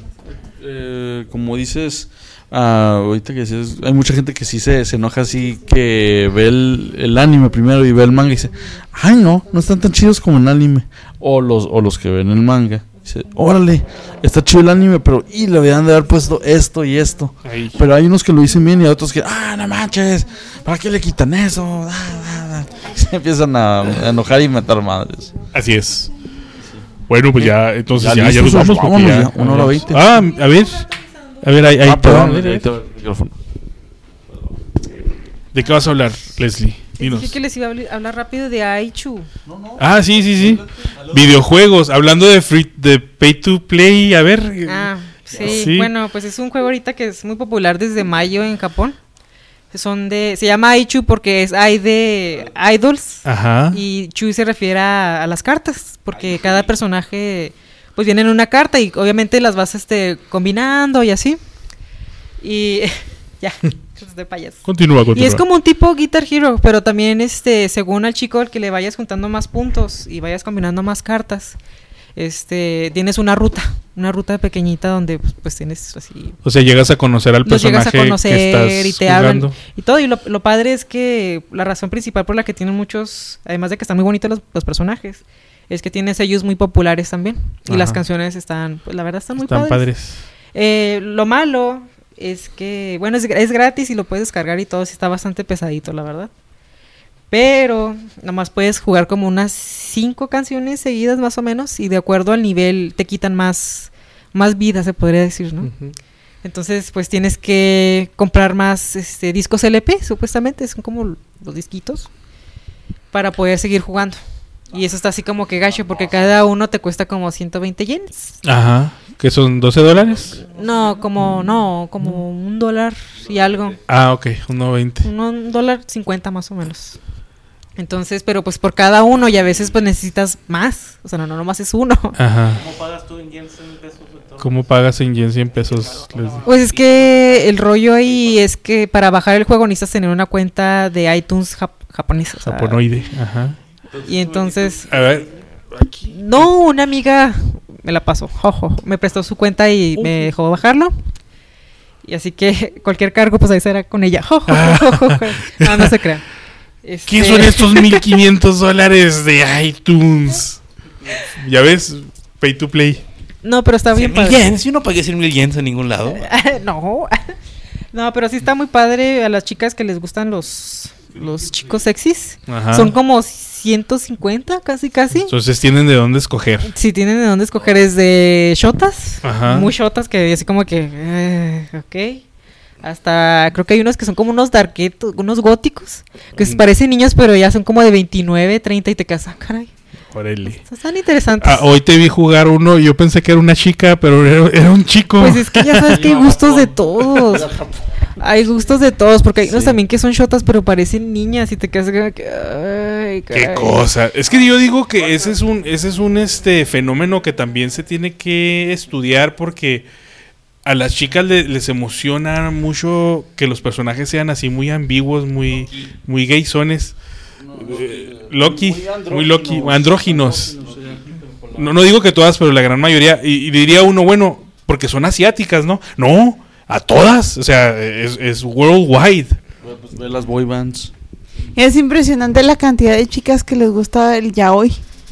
Eh, como dices... Ah, ahorita que dices, hay mucha gente que sí se, se enoja así, que ve el, el anime primero y ve el manga y dice, ay no, no están tan chidos como el anime. O los, o los que ven el manga, dice, órale, está chido el anime, pero y le habían de haber puesto esto y esto. Ay. Pero hay unos que lo dicen bien y otros que, ah, no manches, ¿para qué le quitan eso? Ah, ah, ah. Se empiezan a, a enojar y meter madres. Así es. Bueno, pues ya, entonces ya, ya, ya nos vamos, vámonos, ya, una hora veinte. Ah, a ver. A ver, ahí, ahí ah, perdón, ahí te el micrófono. ¿De qué vas a hablar, Leslie? Dinos. Dije que les iba a hablar rápido de Aichu. No, no. Ah, sí, sí, sí. Videojuegos. Hablando de free, de pay to play, a ver. Ah. Sí, Sí. bueno, pues es un juego ahorita que es muy popular desde mayo en Japón. Son de, se llama Aichu porque es hay de idols Ajá. y Chu se refiere a, a las cartas, porque cada personaje pues viene en una carta y obviamente las vas este combinando y así. Y ya, de payaso. Continúa, continúa. Y es como un tipo Guitar Hero, pero también este según al chico al que le vayas juntando más puntos y vayas combinando más cartas, este tienes una ruta, una ruta pequeñita donde pues, pues tienes así O sea, llegas a conocer al los llegas personaje a conocer que estás y te jugando. hablan y todo. Y lo, lo padre es que la razón principal por la que tienen muchos, además de que están muy bonitos los, los personajes, es que tiene sellos muy populares también. Y Ajá. las canciones están, pues la verdad están muy Están padres. padres. Eh, lo malo es que, bueno, es, es gratis y lo puedes descargar y todo, sí está bastante pesadito, la verdad. Pero nomás puedes jugar como unas cinco canciones seguidas más o menos y de acuerdo al nivel te quitan más, más vida, se podría decir, ¿no? Ujú. Entonces, pues tienes que comprar más este, discos L P, supuestamente, son como los disquitos, para poder seguir jugando. Y eso está así como que gacho, porque cada uno te cuesta como ciento veinte yenes. Ajá. ¿Que son doce dólares? No, como, no, como un dólar y algo. Ah, ok. uno veinte. Un, un dólar cincuenta más o menos. Entonces, pero pues por cada uno y a veces pues necesitas más. O sea, no, no, nomás es uno. Ajá. ¿Cómo pagas tú en yens en pesos? ¿Cómo pagas en yen cien pesos? Les digo. Pues es que el rollo ahí es que para bajar el juego necesitas tener una cuenta de iTunes jap- japonesa. o sea, Japonoide. Ajá. y entonces, A ver. no, una amiga me la pasó, jojo, me prestó su cuenta y me dejó bajarlo. Y así que cualquier cargo pues ahí será con ella. Jo, jo, jo, jo, jo. No, no se crean. Este, ¿Qué son estos mil quinientos dólares de iTunes? Ya ves, pay to play. No, pero está bien cien mil padre. yens, yo no pagué cien mil yens en ningún lado. No. No, pero sí está muy padre a las chicas que les gustan los los chicos sexys. Ajá. Son como ciento cincuenta, casi casi. Entonces tienen de dónde escoger. Sí, tienen de dónde escoger desde shotas, Ajá. muy shotas que así como que, eh, ok. Hasta creo que hay unos que son como unos darketos, unos góticos, que se parecen niños pero ya son como de veintinueve, treinta y te casas, caray. Órale. Están interesantes. Ah, hoy te vi jugar uno y yo pensé que era una chica, pero era, era un chico. Pues es que ya sabes que hay gustos de todos. Hay gustos de todos, porque hay unos Sí. también que son shotas, pero parecen niñas y te quedas como que, ay, Qué caray. cosa. Es que yo digo que ese es un, ese es un este fenómeno que también se tiene que estudiar porque a las chicas le- les emociona mucho que los personajes sean así muy ambiguos, muy, muy gaysones. Eh, Loki, muy Loki, andróginos. No, no digo que todas, pero la gran mayoría. Y, y diría uno, bueno, porque son asiáticas, ¿no? No, a todas. O sea, es, es worldwide. Pues ve las boy bands. Es impresionante la cantidad de chicas que les gusta el yaoi.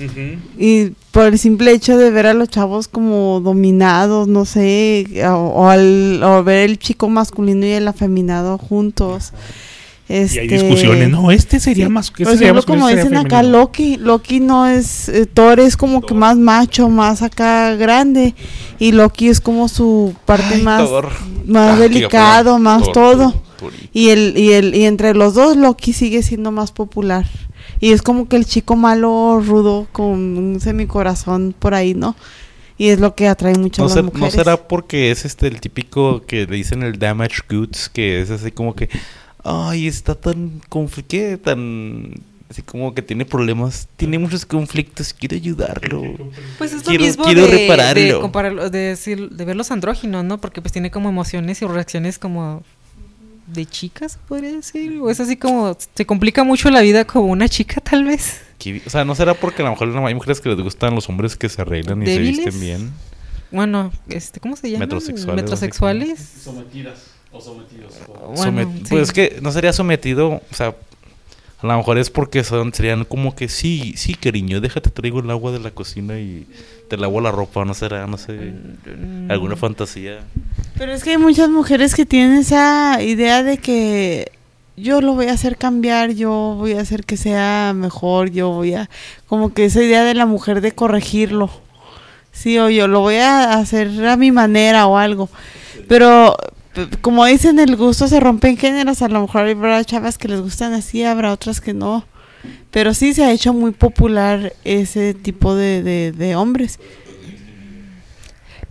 Y por el simple hecho de ver a los chavos como dominados, no sé, o, o al, o ver el chico masculino y el afeminado juntos. Este, Y hay discusiones. No, este sería sí. más. Este Por sería ejemplo, masculino, como este dicen sería acá, femenino. Loki, Loki no es, eh, Thor es como que más macho, más acá grande, y Loki es como su parte Ay, más, Thor. más Ah, delicado, perdón. más Thor, todo. Thor, Thor. Y el, y el, y entre los dos Loki sigue siendo más popular. Y es como que el chico malo, rudo, con un semicorazón por ahí, ¿no? Y es lo que atrae mucho ¿No, a las ser- ¿No mujeres. será porque es este el típico que le dicen el damage goods? Que es así como que, ay, está tan conflicto, tan... Así como que tiene problemas, tiene muchos conflictos, quiero ayudarlo. Pues es lo Quiero- mismo quiero de, repararlo. de, compararlo- de, decir- de ver los andróginos, ¿no? Porque pues tiene como emociones y reacciones como de chicas, podría decir. O es así como, se complica mucho la vida como una chica tal vez. Que- O sea, ¿no será porque a lo mejor hay mujeres que les gustan los hombres que se arreglan y ¿Débiles? se visten bien? Bueno, este, ¿cómo se llama? Metrosexuales, Metrosexuales. Sometidas o sometidos. Bueno, Somet- sí. Pues es que no sería sometido, o sea, a lo mejor es porque son, serían como que sí, sí, cariño, déjate traigo el agua de la cocina y te lavo la ropa, no será, no sé, Mm, alguna fantasía. Pero es que hay muchas mujeres que tienen esa idea de que yo lo voy a hacer cambiar, yo voy a hacer que sea mejor, yo voy a... Como que esa idea de la mujer de corregirlo. Sí, o yo lo voy a hacer a mi manera o algo. Pero p- como dicen, el gusto se rompe en géneros. A lo mejor habrá chavas que les gustan así, habrá otras que no. Pero sí se ha hecho muy popular ese tipo de, de, de hombres.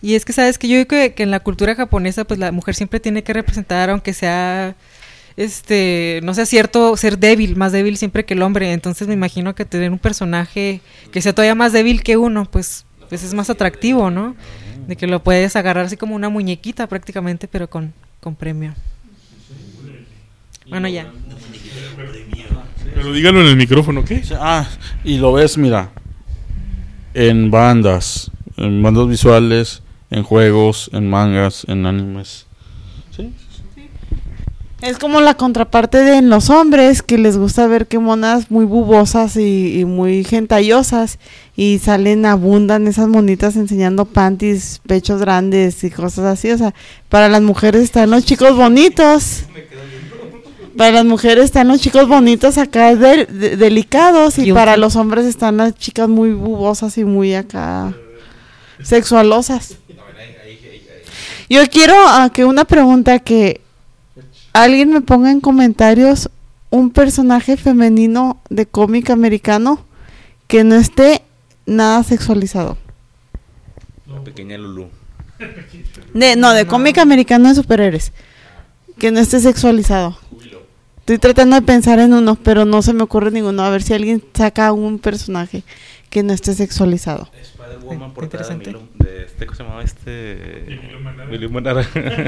Y es que sabes que yo creo que, que en la cultura japonesa pues la mujer siempre tiene que representar, aunque sea este, no sea cierto, ser débil, más débil siempre que el hombre. Entonces me imagino que tener un personaje que sea todavía más débil que uno, pues, pues es más atractivo, ¿no? De que lo puedes agarrar así como una muñequita prácticamente, pero con, con premio. Bueno, ya. Pero díganlo en el micrófono, ¿qué? Ah, y lo ves, mira, en bandas, en bandas visuales, en juegos, en mangas, en animes. ¿Sí? Es como la contraparte de en los hombres, que les gusta ver que monas muy bubosas y, y muy gentallosas, y salen, abundan esas monitas enseñando panties, pechos grandes y cosas así. O sea, para las mujeres están los chicos bonitos. Para las mujeres están los chicos bonitos acá de, de, delicados, y para los hombres están las chicas muy bubosas y muy acá sexualosas. Yo quiero uh, que una pregunta que alguien me ponga en comentarios un personaje femenino de cómic americano que no esté nada sexualizado. La pequeña Lulu. De, no, de cómic americano de superhéroes. Que no esté sexualizado. Estoy tratando de pensar en uno, pero no se me ocurre ninguno. A ver si alguien saca un personaje que no esté sexualizado. Spider-Woman portada de, Milo, de este, ¿cómo se llamaba este? Emilio Manara.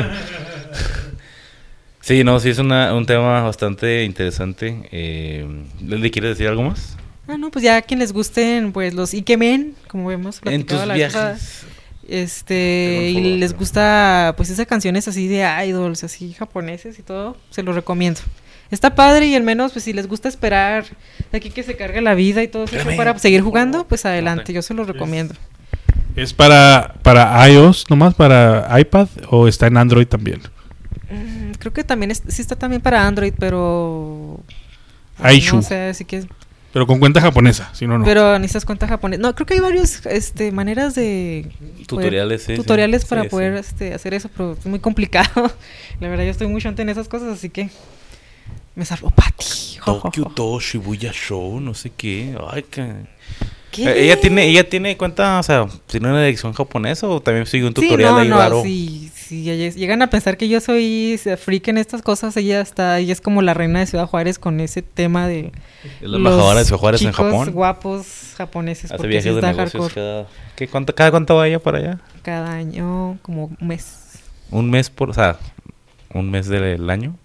Sí, no, sí es una, un tema bastante interesante. Eh, ¿Le quieres decir algo más? Ah, no, pues ya a quien les gusten, pues los Ikemen, como vemos en tus la viajes. Cosa, este, y les gusta, pues esas canciones así de idols, así japoneses y todo, se los recomiendo. Está padre y al menos, pues si les gusta esperar de aquí que se cargue la vida y todo eso para seguir jugando, pues adelante, yo se los recomiendo. ¿Es para, para iOS nomás, para iPad o está en Android también? Mm, creo que también es, sí está también para Android, pero... Aishu. No sé, así que... Pero con cuenta japonesa, si no, no. Pero necesitas cuenta japonesa. No, creo que hay varios este, maneras de... Tutoriales, poder, sí. Tutoriales sí, para sí, poder sí. Este, hacer eso, pero es muy complicado. La verdad, yo estoy muy chante en esas cosas, así que... Me salvó Patty. Tokyo To Shibuya Show, no sé qué. Ay, que... ¿Qué? Eh, ella tiene ella tiene cuenta, o sea, ¿tiene una dirección japonesa o también sigue un tutorial sí, no, ahí no, raro? Sí, sí, ellas llegan a pensar que yo soy freak en estas cosas, ella está, ella es como la reina de Ciudad Juárez con ese tema de Es la embajadora de Ciudad Juárez en chicos Japón. guapos japoneses. Hace porque viajes sí de está negocios hardcore. cada, ¿qué, cuánto, ¿Cada cuánto va ella para allá? Cada año, como un mes. Un mes por, o sea, un mes del año.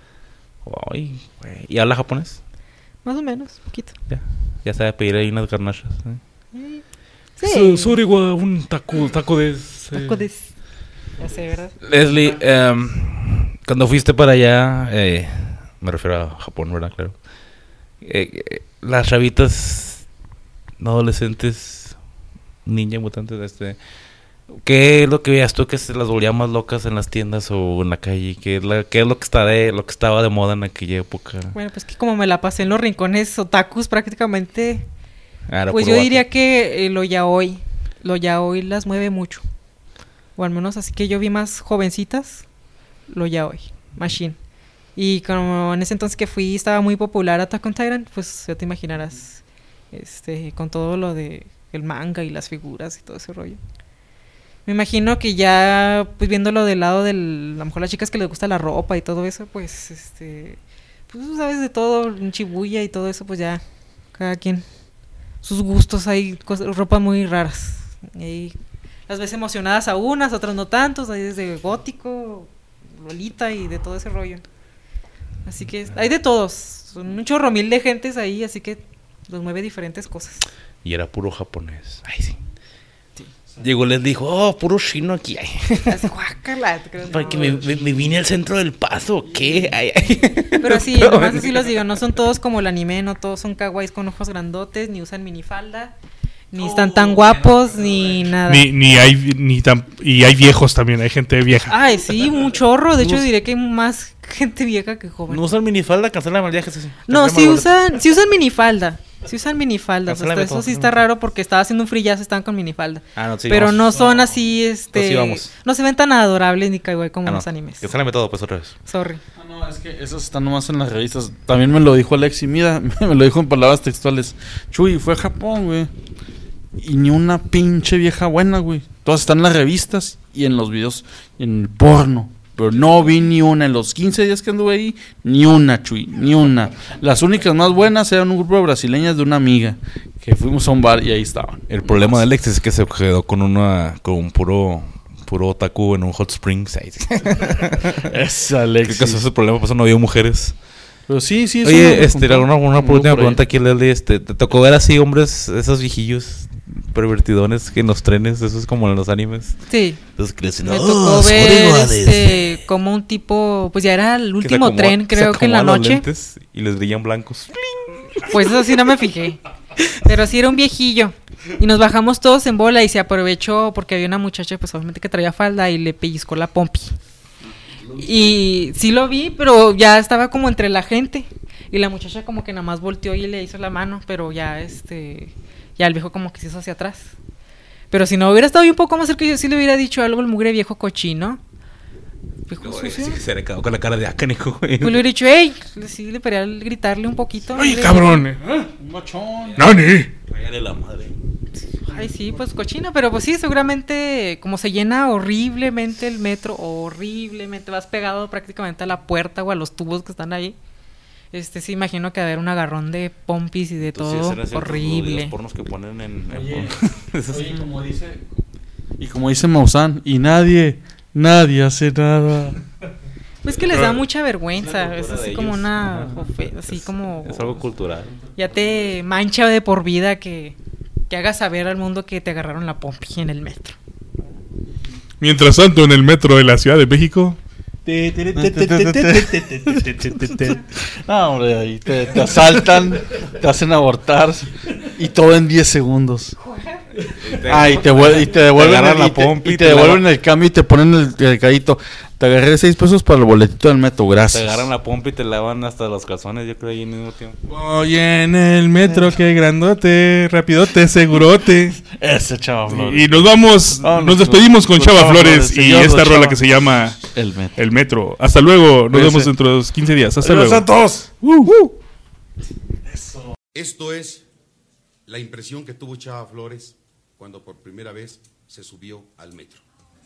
Ay, güey. ¿Y habla japonés? Más o menos, poquito. Ya, ya sabe pedir ahí unas garnachas. ¿eh? Sí. Suriwa, un taco, taco de... Taco de... Ya sé, ¿verdad? Leslie, um, cuando fuiste para allá, eh, me refiero a Japón, ¿verdad? Claro. Eh, eh, las chavitas, no adolescentes, ninja mutantes, este, ¿qué es lo que veías tú que se las volvía más locas en las tiendas o en la calle? ¿Qué es, la, qué es lo que está de, lo que estaba de moda en aquella época? Bueno, pues que como me la pasé en los rincones otakus prácticamente, Ah, era pues puro yo vato. diría que eh, lo yaoi, lo yaoi las mueve mucho. O al menos así que yo vi más jovencitas, lo yaoi, Machine. Y como en ese entonces que fui estaba muy popular Attack on Titan, pues ya te imaginarás, este, con todo lo de el manga y las figuras y todo ese rollo. Me imagino que ya, pues viéndolo del lado del, a lo mejor las chicas que les gusta la ropa y todo eso, pues, este, pues tú sabes de todo, en Shibuya y todo eso, pues ya, cada quien, sus gustos, hay cosas, ropas muy raras. Y ahí las ves emocionadas a unas, otras no tantos, hay desde gótico, lolita y de todo ese rollo. Así que hay de todos, son un chorro mil de gentes ahí, así que los mueve diferentes cosas. Y era puro japonés. Ay, sí. Llegó, les dijo, oh, puro chino aquí. Ay. Así, guácala, ¿te crees? Porque No. me, me, me vine al centro del Paso, ¿qué? Ay, ay. Pero sí, nomás así los digo, no son todos como el anime, no todos son kawaiis con ojos grandotes, ni usan minifalda, ni están tan guapos, ni nada. Ni, ni hay ni tan, y hay viejos también, hay gente vieja. Ay, sí, un chorro, de hecho diré que hay más gente vieja que joven. No usan minifalda, cancelan el viaje. No, sí usan, sí usan minifalda. Sí usan minifaldas, Cancélame hasta eso todo. sí está raro porque estaba haciendo un frillazo, estaban con minifalda. Ah, no, sí, pero vamos. no son así, este, No, sí, vamos. no se ven tan adorables ni kawaii como Ah, no. los animes. Cancélame todo, pues, otra vez. Sorry. Ah, no, es que esos están nomás en las revistas. También me lo dijo Alexi, mira, me lo dijo en palabras textuales. Chuy, fue a Japón, güey. y ni una pinche vieja buena, güey. Todas están en las revistas y en los videos, en el porno. Pero no vi ni una en los quince días que anduve ahí, ni una, Chuy, ni una. Las únicas más buenas eran un grupo de brasileñas de una amiga, que fuimos a un bar y ahí estaban. El problema de Alex es que se quedó con una con un puro puro otaku en un hot springs. Es Alex. Creo que ese es el problema, por eso no había mujeres. Pero sí, sí. Oye, este, alguna una última pregunta aquí, Lely, este, ¿te tocó ver así hombres, esos viejillos pervertidones que en los trenes, eso es como en los animes? Sí. Los crecen. Me tocó ver este, como un tipo, pues ya era el último acomoda, tren, creo que en la noche. Y les brillan blancos. Pues eso sí no me fijé. Pero sí era un viejillo. Y nos bajamos todos en bola y se aprovechó porque había una muchacha, pues obviamente que traía falda y le pellizcó la pompi. Y sí lo vi, pero ya estaba como entre la gente. Y la muchacha como que nada más volteó y le hizo la mano, pero ya este... Ya el viejo como que se hizo hacia atrás. Pero si no hubiera estado un poco más cerca, yo sí le hubiera dicho algo al mugre viejo cochino. Viejo no, sí, se le quedó con la cara de acánico, güey. Pues le hubiera dicho, hey, sí, le podría gritarle un poquito. ¡Ay, cabrón! ¿Eh? Un machón. ¡Nani! Cállale la madre. Ay, sí, pues cochino, pero pues sí, seguramente como se llena horriblemente el metro, horriblemente, vas pegado prácticamente a la puerta o a los tubos que están ahí. Este, sí, imagino que haber un agarrón de pompis y de Entonces, todo, sí, horrible. Los pornos que ponen en... en oye, oye, como dice... Y como dice Maussan, y nadie, nadie hace nada. Pues que les da mucha vergüenza, es así como ellos. una... Ofe- así es, como... Es algo cultural. Ya te mancha de por vida que, que hagas saber al mundo que te agarraron la pompi en el metro. Mientras tanto, en el metro de la Ciudad de México... No, hombre, ahí te, te asaltan, te hacen abortar y todo en diez segundos. Ah, y te, vuel- y te devuelven te el, la y te, pompi, y te te devuelven la... el cambio y te ponen el, el cadito. Te agarré seis pesos para el boletito del metro, gracias. Te agarran la pompa y te lavan hasta los calzones, yo creo, ahí en el mismo tiempo. Voy en el metro, qué grandote, rapidote, segurote. Ese Chava Flores. Y nos vamos, Vámonos, nos despedimos con con Chava Chava Flores Flores, y señor esta Don rola Chava. que se llama El metro. El Metro. Hasta luego, nos Cuídense. vemos dentro de los quince días. Hasta Adiós luego. a todos. Uh, uh. Esto es la impresión que tuvo Chava Flores cuando por primera vez se subió al metro.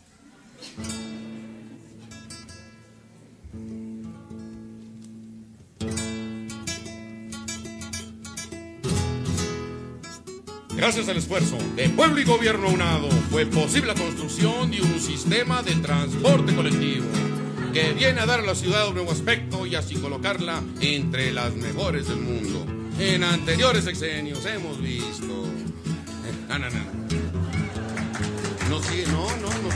Gracias al esfuerzo de pueblo y gobierno aunado, fue posible la construcción de un sistema de transporte colectivo que viene a dar a la ciudad un nuevo aspecto y así colocarla entre las mejores del mundo. En anteriores sexenios hemos visto... Eh, no, no, no, no. No, sigue, no, no, no.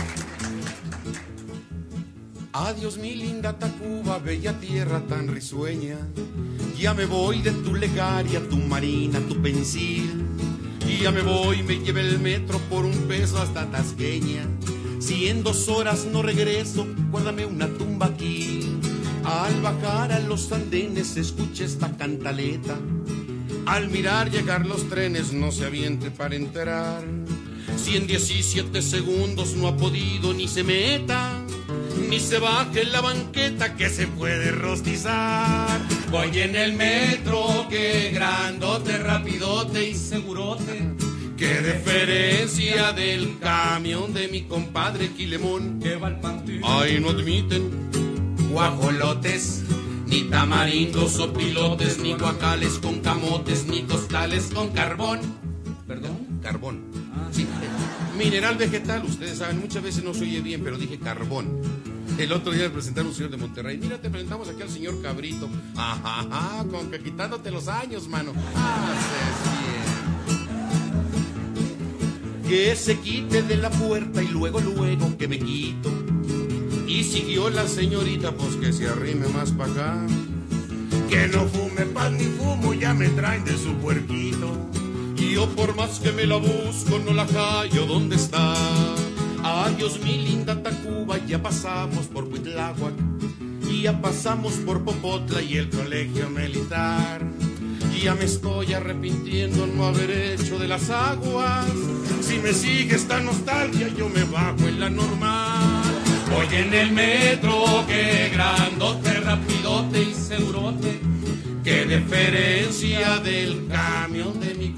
Adiós mi linda Tacuba, bella tierra tan risueña. Ya me voy de tu legaria, tu marina, tu pensil. Y ya me voy, me lleve el metro por un peso hasta Tasqueña. Si en dos horas no regreso, guárdame una tumba aquí. Al bajar a los andenes escuche esta cantaleta. Al mirar llegar los trenes no se aviente para enterar. Si en diecisiete segundos no ha podido ni se meta, ni se baje en la banqueta que se puede rostizar. Voy en el metro, que grandote, rapidote y segurote. Qué diferencia del camión de mi compadre Quilemón. Que va al panteón. Ay, no admiten guajolotes, ni tamarindos o pilotes, ni guacales con camotes, ni costales con carbón. ¿Perdón? Carbón. Sí. Mineral vegetal, ustedes saben, muchas veces no se oye bien, pero dije carbón. El otro día me presentaron un señor de Monterrey. Mira, te presentamos aquí al señor Cabrito. Ajá, ajá, con que quitándote los años, mano. Haces bien. Que se quite de la puerta y luego, luego que me quito. Y siguió la señorita, pues que se arrime más pa' acá. Que no fume pan ni fumo, ya me traen de su puerquito. Y yo por más que me la busco, no la hallo, ¿dónde está? Adiós mi linda Tacuba, ya pasamos por Cuitláhuac. Y ya pasamos por Popotla y el colegio militar. Y ya me estoy arrepintiendo no haber hecho de las aguas. Si me sigue esta nostalgia, yo me bajo en la normal. Voy en el metro, que grandote, rapidote y segurote. Qué diferencia del camión de mi compadre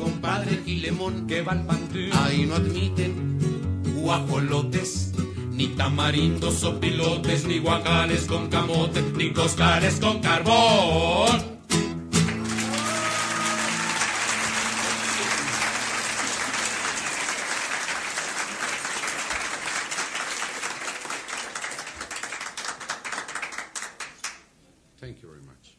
Arequilemón, que va al panteón. ahí no admiten guajolotes, Ni tamarindos o pilotes, ni guacales con camote, ni costales con carbón. Thank you very much.